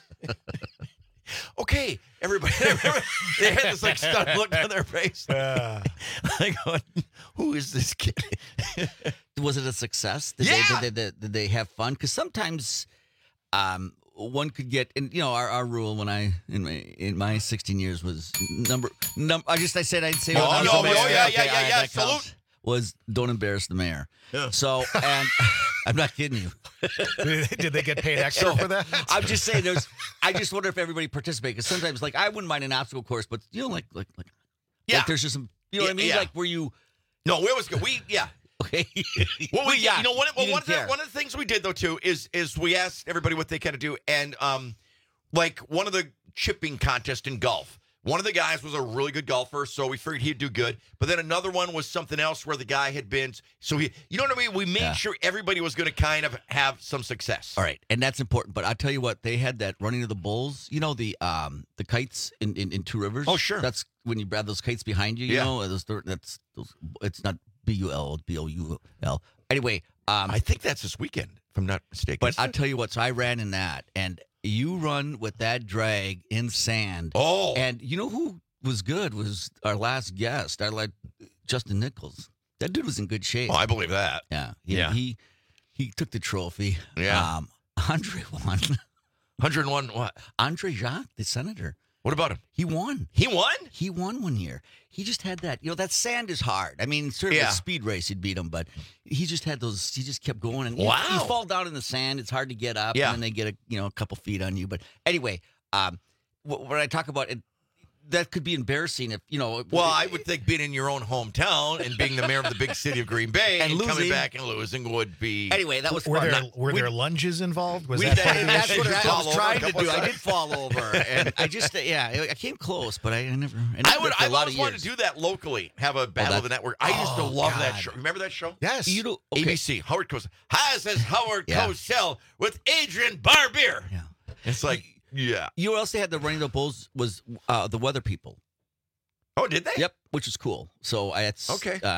Okay, everybody. They had this like stunned look on their face. I go, who is this kid? Was it a success? Did they have fun? Because sometimes one could get, and our rule when in my 16 years was number. I said I'd say. Yeah. Salute. Was don't embarrass the mayor. Yeah. So, and I'm not kidding you. Did they get paid extra for that? I'm just saying. I just wonder if everybody participated, because sometimes, like, I wouldn't mind an obstacle course, but like there's just some, what I mean? Yeah. Like, were you? No, it was good. Okay. Well, one of the things we did though too is we asked everybody what they kind of do, and like one of the chipping contests in golf. One of the guys was a really good golfer, so we figured he'd do good. But then another one was something else where the guy had been. So you know what I mean? We made sure everybody was going to kind of have some success. All right, and that's important. But I'll tell you what, they had that running of the bulls. The kites in Two Rivers. Oh, sure. That's when you grab those kites behind you. That's it's not BUL, BOUL. Anyway, I think that's this weekend, if I'm not mistaken. But I'll tell you what. So I ran in that, and you run with that drag in sand. Oh. And you know who was good was our last guest. I like Justin Nichols. That dude was in good shape. Oh, I believe that. Yeah. He took the trophy. Yeah. Andre won. 101 what? Andre Jacques, the senator. What about him? He won. He won? He won one year. He just had that. That sand is hard. I mean, sort of a speed race, you'd beat him, but he just had those. He just kept going, and you fall down in the sand. It's hard to get up, and then they get a couple feet on you. But anyway, when I talk about it, that could be embarrassing if Well, I would think being in your own hometown and being the mayor of the big city of Green Bay and coming back and losing would be. Anyway, that was were fun. there lunges involved? Was that's that what I was trying to do. I did fall over, and I just I came close, but I never. I always wanted to do that locally. Have a battle of the network. I used to love that show. Remember that show? Yes. ABC. Howard Cosell. Hi, says Howard Cosell with Adrian Barbier. Yeah. It's like. Yeah. You know what else they had the running the bulls was the weather people. Oh, did they? Yep, which was cool. So I had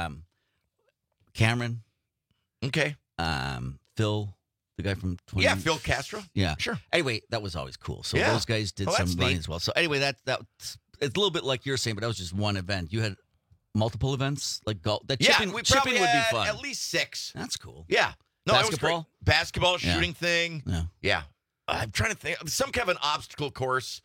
Cameron. Okay. Phil, the guy from 20. Yeah, Phil Castro. Yeah. Sure. Anyway, that was always cool. So those guys did some running as well. So anyway, that's it's a little bit like you're saying, but that was just one event. You had multiple events like golf. Chipping would be fun. At least 6. That's cool. Yeah. No, basketball? It was great. Basketball, shooting thing. Yeah. I'm trying to think. Some kind of an obstacle course.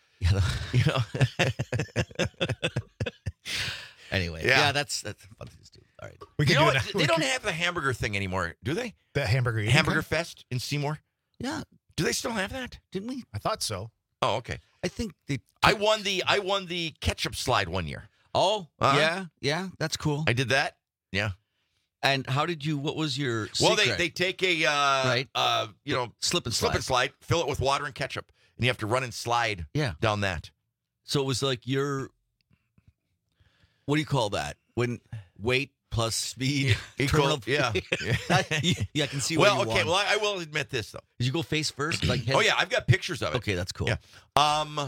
Anyway, that's fun to just do. All right. They don't have the hamburger thing anymore, do they? The hamburger fest in Seymour? Yeah. Do they still have that? Didn't we? I thought so. Oh, okay. I think I won the ketchup slide one year. Oh, yeah, that's cool. I did that. Yeah. And what was your secret? Well, they take a slip and slide, fill it with water and ketchup, and you have to run and slide down that. So it was like what do you call that? When weight plus speed equal, yeah, I can see. Well, okay. Well, I will admit this though. Did you go face first? Like head? Oh yeah, I've got pictures of it. Okay, that's cool. Yeah.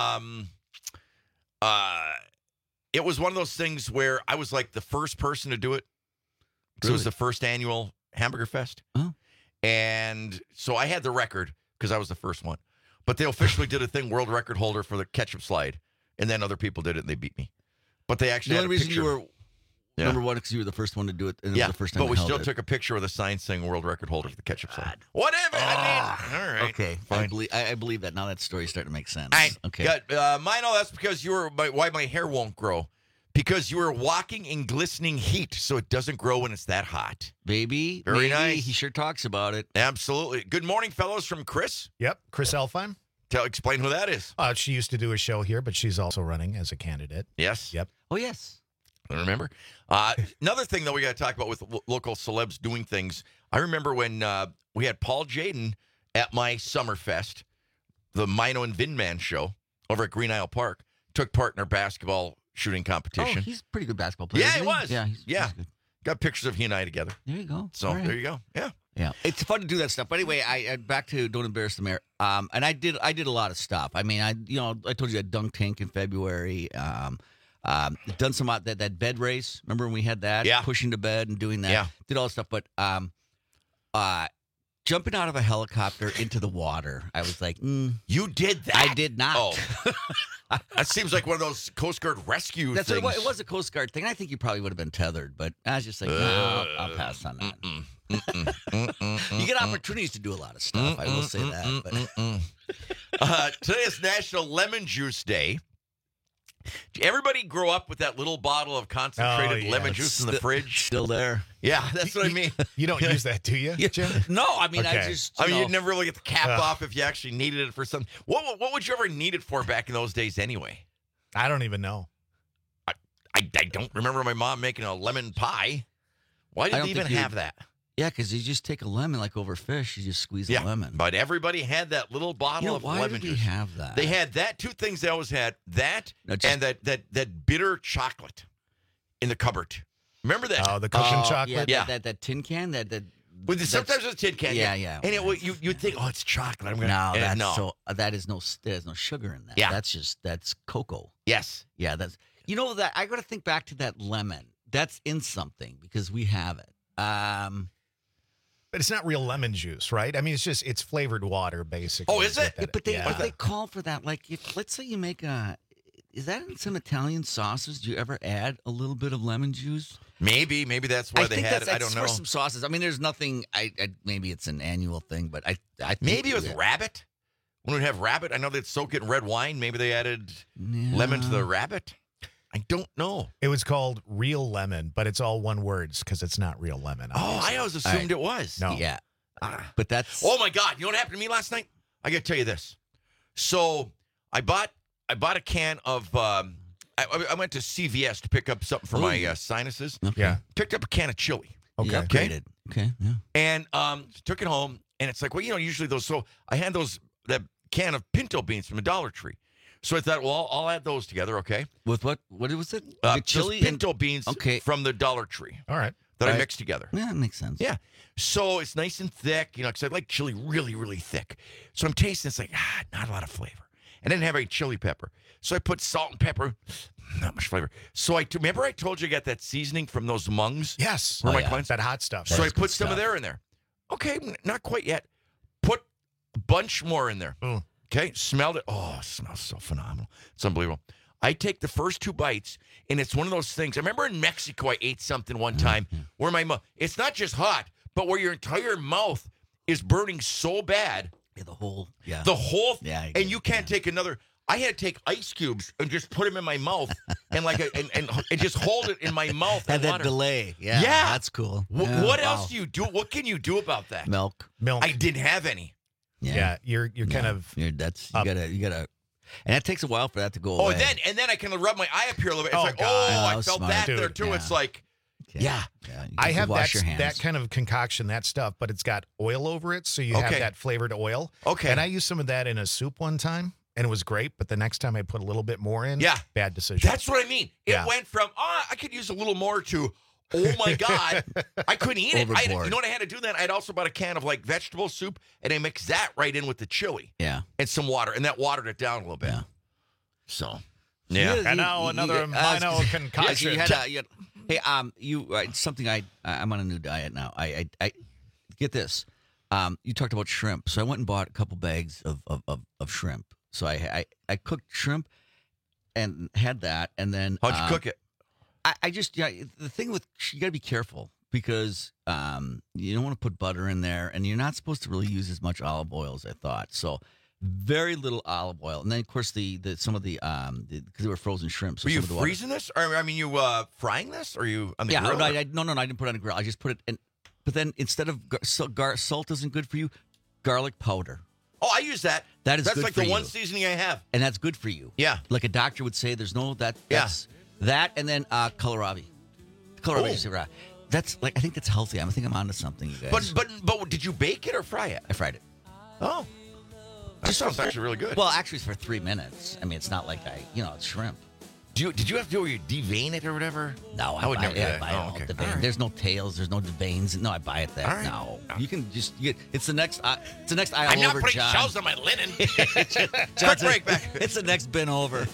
It was one of those things where I was like the first person to do it. So it was the first annual Hamburger Fest. Oh. And so I had the record because I was the first one. But they officially did a thing, world record holder for the ketchup slide. And then other people did it and they beat me. But they actually the had only a reason picture. you were number one because you were the first one to do it. And it was the first time but we still it. took a picture with a sign saying world record holder for the ketchup slide. Whatever. I mean, all right. Okay. Fine. I believe that. Now that story's starting to make sense. Okay. Mino, that's because why my hair won't grow. Because you were walking in glistening heat, so it doesn't grow when it's that hot. Baby. Very nice. He sure talks about it. Absolutely. Good morning, fellows, from Chris. Yep, Chris Elfheim. Explain who that is. She used to do a show here, but she's also running as a candidate. Yes. Yep. Oh, yes. Remember? Another thing, though, we got to talk about with local celebs doing things. I remember when we had Paul Jaden at my Summerfest, the Mino and Vindman show over at Green Isle Park, took part in our basketball shooting competition. Oh, he's a pretty good basketball player. Yeah, he was. Yeah, he's good. Got pictures of he and I together. There you go. So there you go. Yeah. Yeah, it's fun to do that stuff. But anyway, I back to Don't Embarrass the Mayor. And I did a lot of stuff. I mean, I told you I dunk tank in February. Done some that bed race. Remember when we had that? Yeah. Pushing to bed and doing that. Yeah. Did all that stuff. But jumping out of a helicopter into the water, I was like, you did that? I did not. Oh. That seems like one of those Coast Guard rescue things. It was a Coast Guard thing. I think you probably would have been tethered, but I was just like, no, I'll pass on that. You get opportunities to do a lot of stuff. I will say that. But. Today is National Lemon Juice Day. Did everybody grow up with that little bottle of concentrated lemon juice in the fridge? Still there. Yeah, that's what I mean. You don't use that, do you, Jim? No, I mean, Okay. you'd never really get the cap off if you actually needed it for something. What would you ever need it for back in those days anyway? I don't even know. I don't remember my mom making a lemon pie. Why did they even have that? Yeah, because you just take a lemon like over fish. You just squeeze a lemon. But everybody had that little bottle of lemon did juice. we have that? They had that. Two things they always had: that and that bitter chocolate in the cupboard. Remember that? Oh, the cushion chocolate. Yeah, that tin can. Sometimes it's a tin can. Yeah. And you'd think, oh, it's chocolate. I'm gonna. There's no sugar in that. Yeah, that's cocoa. Yes. Yeah, that I got to think back to that lemon. That's in something because we have it. But it's not real lemon juice, right? I mean, it's flavored water, basically. Oh, is it? But they call for that. Like, let's say you make is that in some Italian sauces? Do you ever add a little bit of lemon juice? Maybe that's they had it. I don't know. For some sauces. I mean, there's nothing. Maybe it's an annual thing, but I think maybe with rabbit. When we have rabbit, I know they'd soak it in red wine. Maybe they added lemon to the rabbit. I don't know. It was called real lemon, but it's all one words because it's not real lemon. Obviously. I always assumed it was. No. Yeah. But that's. Oh my God! You know what happened to me last night? I got to tell you this. So I bought a can of. I went to CVS to pick up something for my sinuses. Okay. Yeah. Picked up a can of chili. Okay. Okay. Okay. Yeah. And took it home, and it's like, well, usually those. So I had that can of pinto beans from the Dollar Tree. So I thought, well, I'll add those together, okay? With what? What was it? Chili pinto beans from the Dollar Tree. All right. That I mixed together. Yeah, that makes sense. Yeah. So it's nice and thick, because I like chili really, really thick. So I'm tasting, it's like, not a lot of flavor. And I didn't have any chili pepper. So I put salt and pepper, not much flavor. So remember I told you I got that seasoning from those Mungs? Yes. My clients? That hot stuff. So I put some of there in there. Okay, not quite yet. Put a bunch more in there. Okay, smelled it. Oh, it smells so phenomenal. It's unbelievable. I take the first two bites, and it's one of those things. I remember in Mexico, I ate something one time where my mouth, it's not just hot, but where your entire mouth is burning so bad. Yeah, the whole. And you can't take another. I had to take ice cubes and just put them in my mouth and and just hold it in my mouth. Had that delay. Yeah, that's cool. What else do you do? What can you do about that? Milk. I didn't have any. Yeah, you're kind of. You gotta. And it takes a while for that to go away. And then I can rub my eye up here a little bit. It's I felt smart. that there too. Yeah. It's like, I have that kind of concoction, that stuff, but it's got oil over it, so you have that flavored oil. Okay. And I used some of that in a soup one time, and it was great. But the next time I put a little bit more in, bad decision. That's what I mean. It went from I could use a little more to. Oh my God, I couldn't eat it. You know what I had to do then? I'd also bought a can of vegetable soup, and I mixed that right in with the chili. Yeah. And some water, and that watered it down a little bit. Yeah. So, and now another Mino concoction. Something I'm on a new diet now. I get this. You talked about shrimp, so I went and bought a couple bags of shrimp. So I cooked shrimp and had that, and then how'd you cook it? The thing with you got to be careful because you don't want to put butter in there, and you're not supposed to really use as much olive oil as I thought. So very little olive oil, and then of course some of the because they were frozen shrimp. So were you freezing this, or you frying this, or you on the grill? No, I didn't put it on the grill. I just put it in. But then instead of salt isn't good for you, garlic powder. Oh, I use that. That's good like for the one seasoning I have, and that's good for you. Yeah, like a doctor would say, there's no that. That and then kohlrabi. Kohlrabi. That's I think that's healthy. I think I'm onto something, you guys. But did you bake it or fry it? I fried it. Oh. That sounds actually really good. Well, actually, it's for 3 minutes. I mean, it's not like it's shrimp. Did you have to do where you devein it or whatever? No, I would never do that. Buy it all okay. right. There's no tails. There's no veins. No, I buy it there. Right. No, you can just. It's the next. It's the next aisle I'm not over, putting John. shells on my linen. Quick break back. It's the next bin over.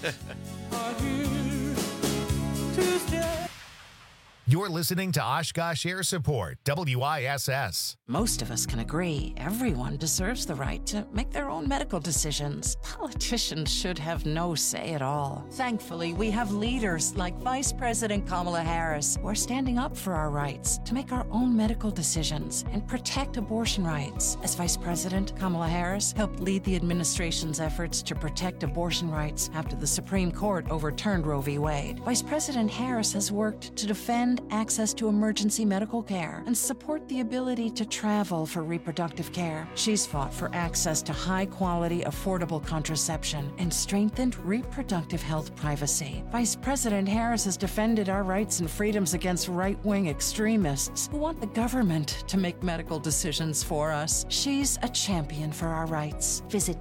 You're listening to Oshkosh Air Support, WISS. Most of us can agree everyone deserves the right to make their own medical decisions. Politicians should have no say at all. Thankfully, we have leaders like Vice President Kamala Harris who are standing up for our rights to make our own medical decisions and protect abortion rights. As Vice President, Kamala Harris helped lead the administration's efforts to protect abortion rights after the Supreme Court overturned Roe v. Wade. Vice President Harris has worked to defend access to emergency medical care and support the ability to travel for reproductive care. She's fought for access to high-quality, affordable contraception and strengthened reproductive health privacy. Vice President Harris has defended our rights and freedoms against right-wing extremists who want the government to make medical decisions for us. She's a champion for our rights. Visit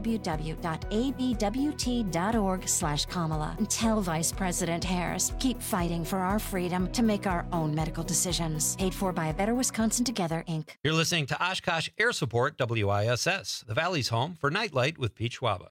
www.abwt.org/Kamala and tell Vice President Harris, keep fighting for our freedom to make our own medical decisions. Paid for by A Better Wisconsin Together, Inc. You're listening to Oshkosh Air Support, WISS, the Valley's home for Nightlight with Pete Schwaba.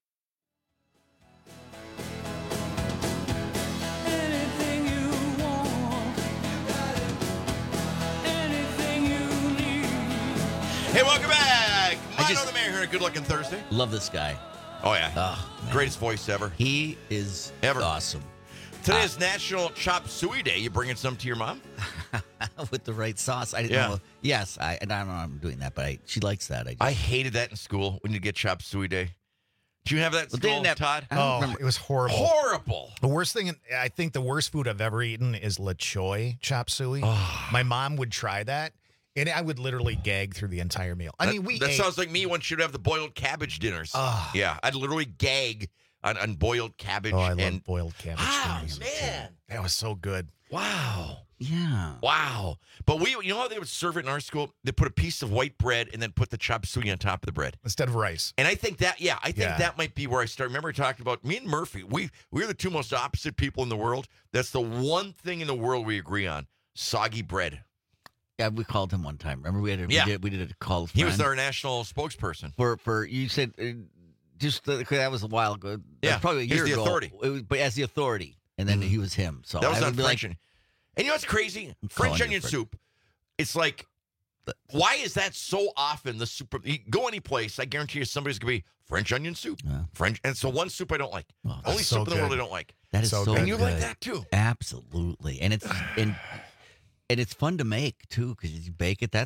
Hey, welcome back. Mino the Mayor here. Good looking Thursday. Love this guy. Oh, yeah. Oh, greatest voice ever. He is awesome. Today is National Chop Suey Day. You bringing some to your mom? With the right sauce. I didn't know. Yes, I don't know I'm doing that, but she likes that. I hated that in school when you get Chop Suey Day. Did you have that in school, Todd? Oh, it was horrible. Horrible. The worst thing, I think the worst food I've ever eaten is La Choy chop suey. My mom would try that, and I would literally gag through the entire meal. That sounds like me when she'd have the boiled cabbage dinners. Yeah, I'd literally gag on boiled cabbage. Oh, I love boiled cabbage. Man. That was so good. Wow. Yeah. Wow. But you know how they would serve it in our school? They put a piece of white bread and then put the chop suey on top of the bread. Instead of rice. And I think that, that might be where I start. Remember talking about me and Murphy. We're the two most opposite people in the world. That's the one thing in the world we agree on. Soggy bread. Yeah, we called him one time. Remember we did a call. He was our national spokesperson. For you said that was a while ago. Yeah, probably a year ago. Authority. But as the authority, and then he was him. So that was I on French. And you know what's crazy? French onion soup. It's like, why is that so often the soup? You go any place, I guarantee you somebody's going to be French onion soup. Yeah. French. And so one soup I don't like. Oh, only soup in the world I don't like. That is so good. And you like that too. Absolutely. And it's and it's fun to make too because you bake it.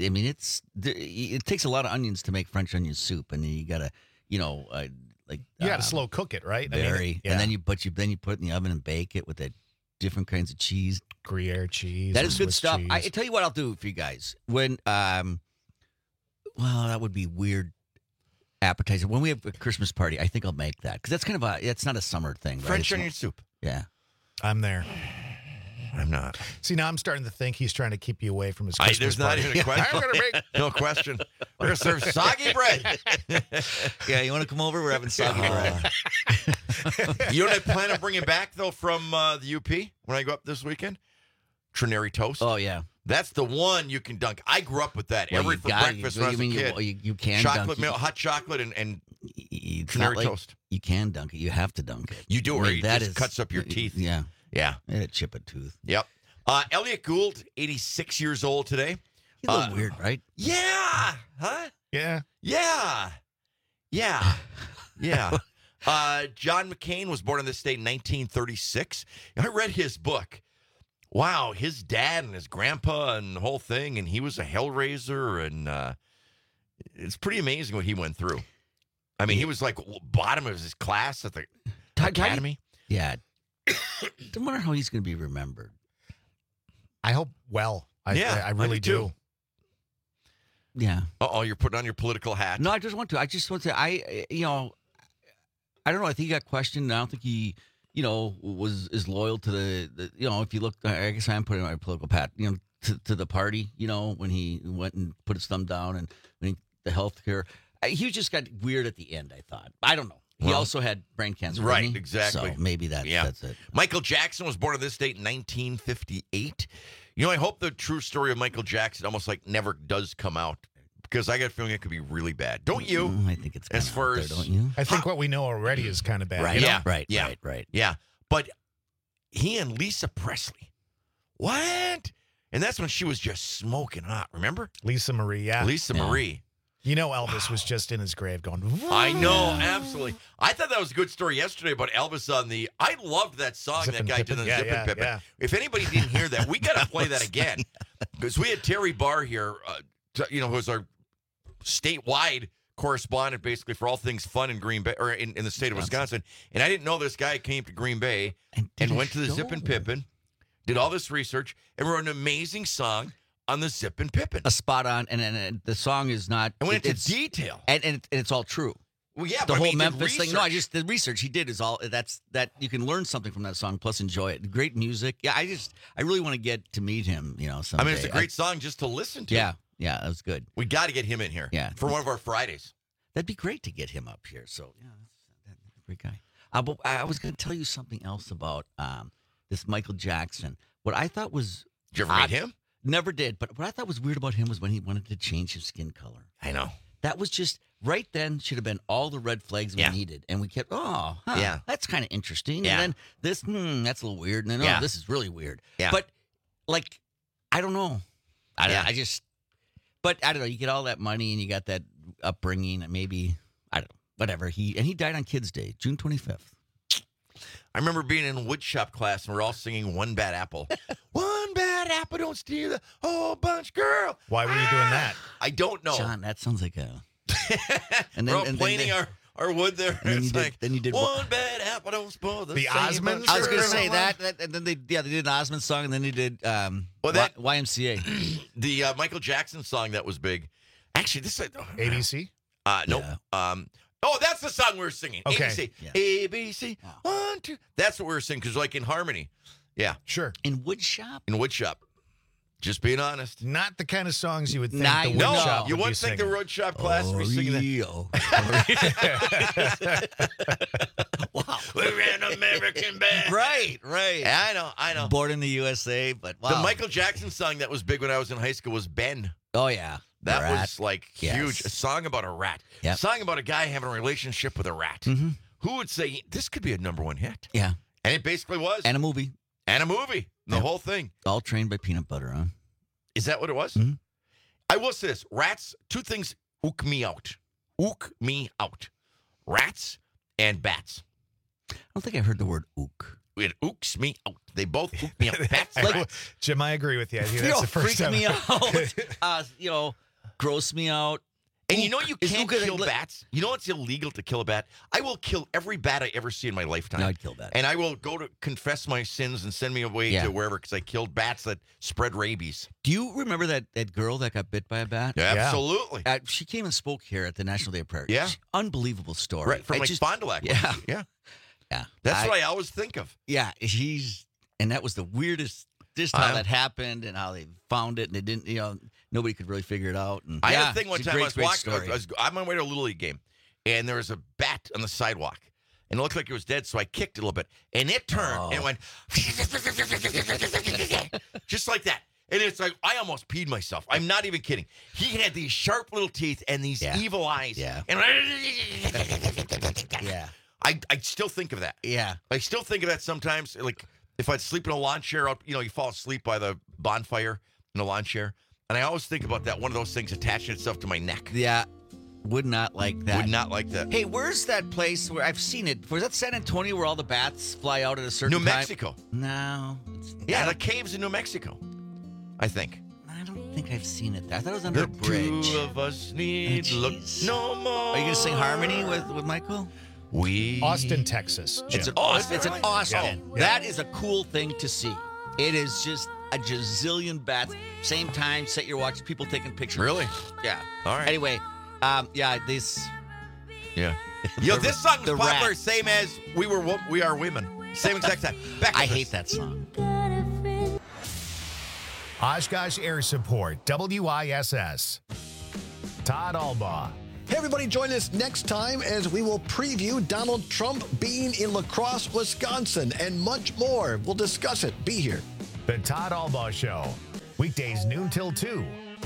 It takes a lot of onions to make French onion soup, and then you got to, you got to slow cook it, right? And then you put it in the oven and bake it with the different kinds of cheese. Gruyere cheese. That is good stuff. I tell you what I'll do for you guys. When that would be weird appetizer. When we have a Christmas party, I think I'll make that because that's it's not a summer thing. Right? French onion soup. Yeah. I'm there. I'm not. See, now I'm starting to think he's trying to keep you away from his Christmas There's party. not even a question. I'm going to make no question. We're going to serve soggy bread. Yeah, you want to come over? We're having soggy bread. You know what I plan on bringing back, though, from the UP when I go up this weekend? Trinary toast. Oh, yeah. That's the one you can dunk. I grew up with that for breakfast when I was a kid. You can chocolate milk, hot chocolate, and Trinary toast. You can dunk it. You have to dunk it. You do, or it just cuts up your teeth. Yeah. Yeah. It'd chip a tooth. Yep. Elliot Gould, 86 years old today. He's a little weird, right? Yeah. Huh? Yeah. Yeah. Yeah. Yeah. John McCain was born in this state in 1936. I read his book. Wow, his dad and his grandpa and the whole thing, and he was a hellraiser, and it's pretty amazing what he went through. I mean, he was like bottom of his class at the academy. Yeah. I wonder how he's going to be remembered. I hope well. I really do. Yeah. You're putting on your political hat. No, I just want to. I don't know. I think he got questioned. I don't think he is loyal to the if you look, I guess I'm putting my political pat, to the party, when he went and put his thumb down and the health care. He just got weird at the end, I thought. I don't know. He also had brain cancer. Right, exactly. So maybe that's it. Michael Jackson was born on this date in 1958. I hope the true story of Michael Jackson almost like never does come out because I got a feeling it could be really bad. Don't you? I think it's as far as don't you? I think what we know already is kind of bad. Right. Yeah. Right. Yeah. But he and Lisa Presley. What? And that's when she was just smoking hot, remember? Lisa Marie, yeah. Lisa Marie. Elvis was just in his grave going, Whoa. I know, absolutely. I thought that was a good story yesterday about Elvis on the, I loved that song Zippin' that guy Pippin'. did on Yeah, Zippin' yeah, Pippin'. yeah. If anybody didn't hear that, we got to play that again. Because we had Terry Barr here, who was our statewide correspondent basically for all things fun in Green Bay, or in the state of Wisconsin. And I didn't know this guy came to Green Bay and went to the Zippin' Pippin, did all this research, and wrote an amazing song on the Zippin' Pippin. A spot on, and the song is not. And went into detail. And it's all true. Well, yeah, the but whole the Memphis thing. No, research. the research he did is all that you can learn something from that song, plus enjoy it. Great music. Yeah, I really want to get to meet him. Someday. I mean, it's a great song just to listen to. Yeah, that was good. We got to get him in here. Yeah, for one of our Fridays. That'd be great to get him up here. So that's a great guy. But I was going to tell you something else about this Michael Jackson. What I thought was, did you ever meet him? Never did. But what I thought was weird about him was when he wanted to change his skin color. I know. That was just right then should have been all the red flags we needed. And we kept, that's kind of interesting. Yeah. And then this, that's a little weird. And then, this is really weird. Yeah. But, I don't know. I don't know. You get all that money and you got that upbringing and maybe, I don't know, whatever. He died on Kids' Day, June 25th. I remember being in woodshop class and we're all singing One Bad Apple. One bad apple don't steal the whole bunch, girl. Why were you doing that? I don't know. John, that sounds like a... We're all planing our wood there. Then you did One bad apple don't spoil the Osmonds. I was going to say that, and then they did an Osmond song, and then they did YMCA. The Michael Jackson song that was big. Actually, this is ABC. Nope. That's the song we were singing. Okay. ABC. Yeah. ABC. 1, 2. That's what we were singing because in harmony. Yeah. Sure. In woodshop. Just being honest. Not the kind of songs you would think the no, woodshop you would be wouldn't think singing. the woodshop class would be singing that. Wow. We're an American band. Right. I know. Born in the USA, but wow. The Michael Jackson song that was big when I was in high school was Ben. Oh, yeah. That was huge. Yes. A song about a rat. Yep. A song about a guy having a relationship with a rat. Mm-hmm. Who would say this could be a number one hit? Yeah. And it basically was. And a movie. The whole thing. All trained by peanut butter, huh? Is that what it was? Mm-hmm. I will say this. Rats, two things ook me out. Rats and bats. I don't think I heard the word ook. It ooks me out. They both ook me out. Bats and rats. Jim, I agree with you. I think that's the first freak time. me out. Gross me out. And you can't kill bats. You know it's illegal to kill a bat? I will kill every bat I ever see in my lifetime. No, I'd kill bats. And I will go to confess my sins and send me away to wherever because I killed bats that spread rabies. Do you remember that girl that got bit by a bat? Yeah, absolutely. She came and spoke here at the National Day of Prayer. Yeah. Unbelievable story. Right, from Fond du Lac. Yeah. That's what I always think of. Yeah, and that was the weirdest, just how that happened and how they found it and they didn't, nobody could really figure it out. And I had a thing one time. Great I was on my way to a Little League game, and there was a bat on the sidewalk, and it looked like it was dead. So I kicked it a little bit, and it turned and went just like that. And it's like I almost peed myself. I'm not even kidding. He had these sharp little teeth and these evil eyes. Yeah. And yeah. I still think of that. Yeah. I still think of that sometimes. Like if I'd sleep in a lawn chair, you fall asleep by the bonfire in a lawn chair. And I always think about that, one of those things attaching itself to my neck. Yeah. Would not like that. Would not like that. Hey, where's that place where I've seen it? Was that San Antonio where all the bats fly out at a certain New time? Mexico. No. Yeah, the caves in New Mexico, I think. I don't think I've seen it there. I thought it was under a bridge. Two of us need look no more. Are you going to sing Harmony with Michael? Austin, Texas. Jim. It's in Austin. Yeah. That is a cool thing to see. It is just a gazillion bats. Same time, set your watch. People taking pictures. Really? Yeah. All right. Anyway, this. Yeah. This song was popular, rat. same as We Are Women. Same exact time. Back I hate that song. Oshkosh Air Support, WISS. Todd Albaugh. Hey, everybody, join us next time as we will preview Donald Trump being in La Crosse, Wisconsin, and much more. We'll discuss it. Be here. The Todd Albaugh Show. Weekdays noon till 2.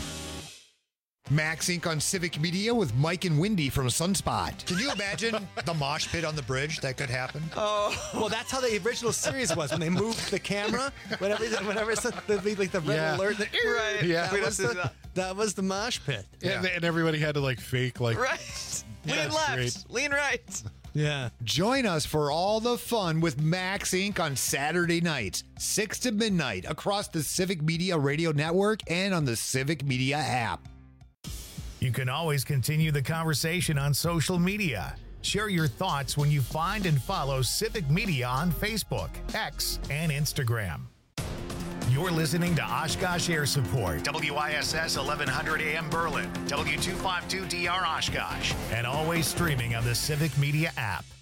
Max Inc. on Civic Media with Mike and Wendy from Sunspot. Can you imagine the mosh pit on the bridge that could happen? Oh, well, that's how the original series was when they moved the camera. Whenever it's like the red alert. Right. Yeah. That was the mosh pit. Yeah. And everybody had to like fake like. Right. Lean left. Great. Lean right. Yeah. Join us for all the fun with Max Inc. on Saturday nights, 6 to midnight, across the Civic Media Radio Network and on the Civic Media app. You can always continue the conversation on social media. Share your thoughts when you find and follow Civic Media on Facebook, X, and Instagram. You're listening to Oshkosh Air Support, WISS 1100 AM Berlin, W252DR Oshkosh, and always streaming on the Civic Media app.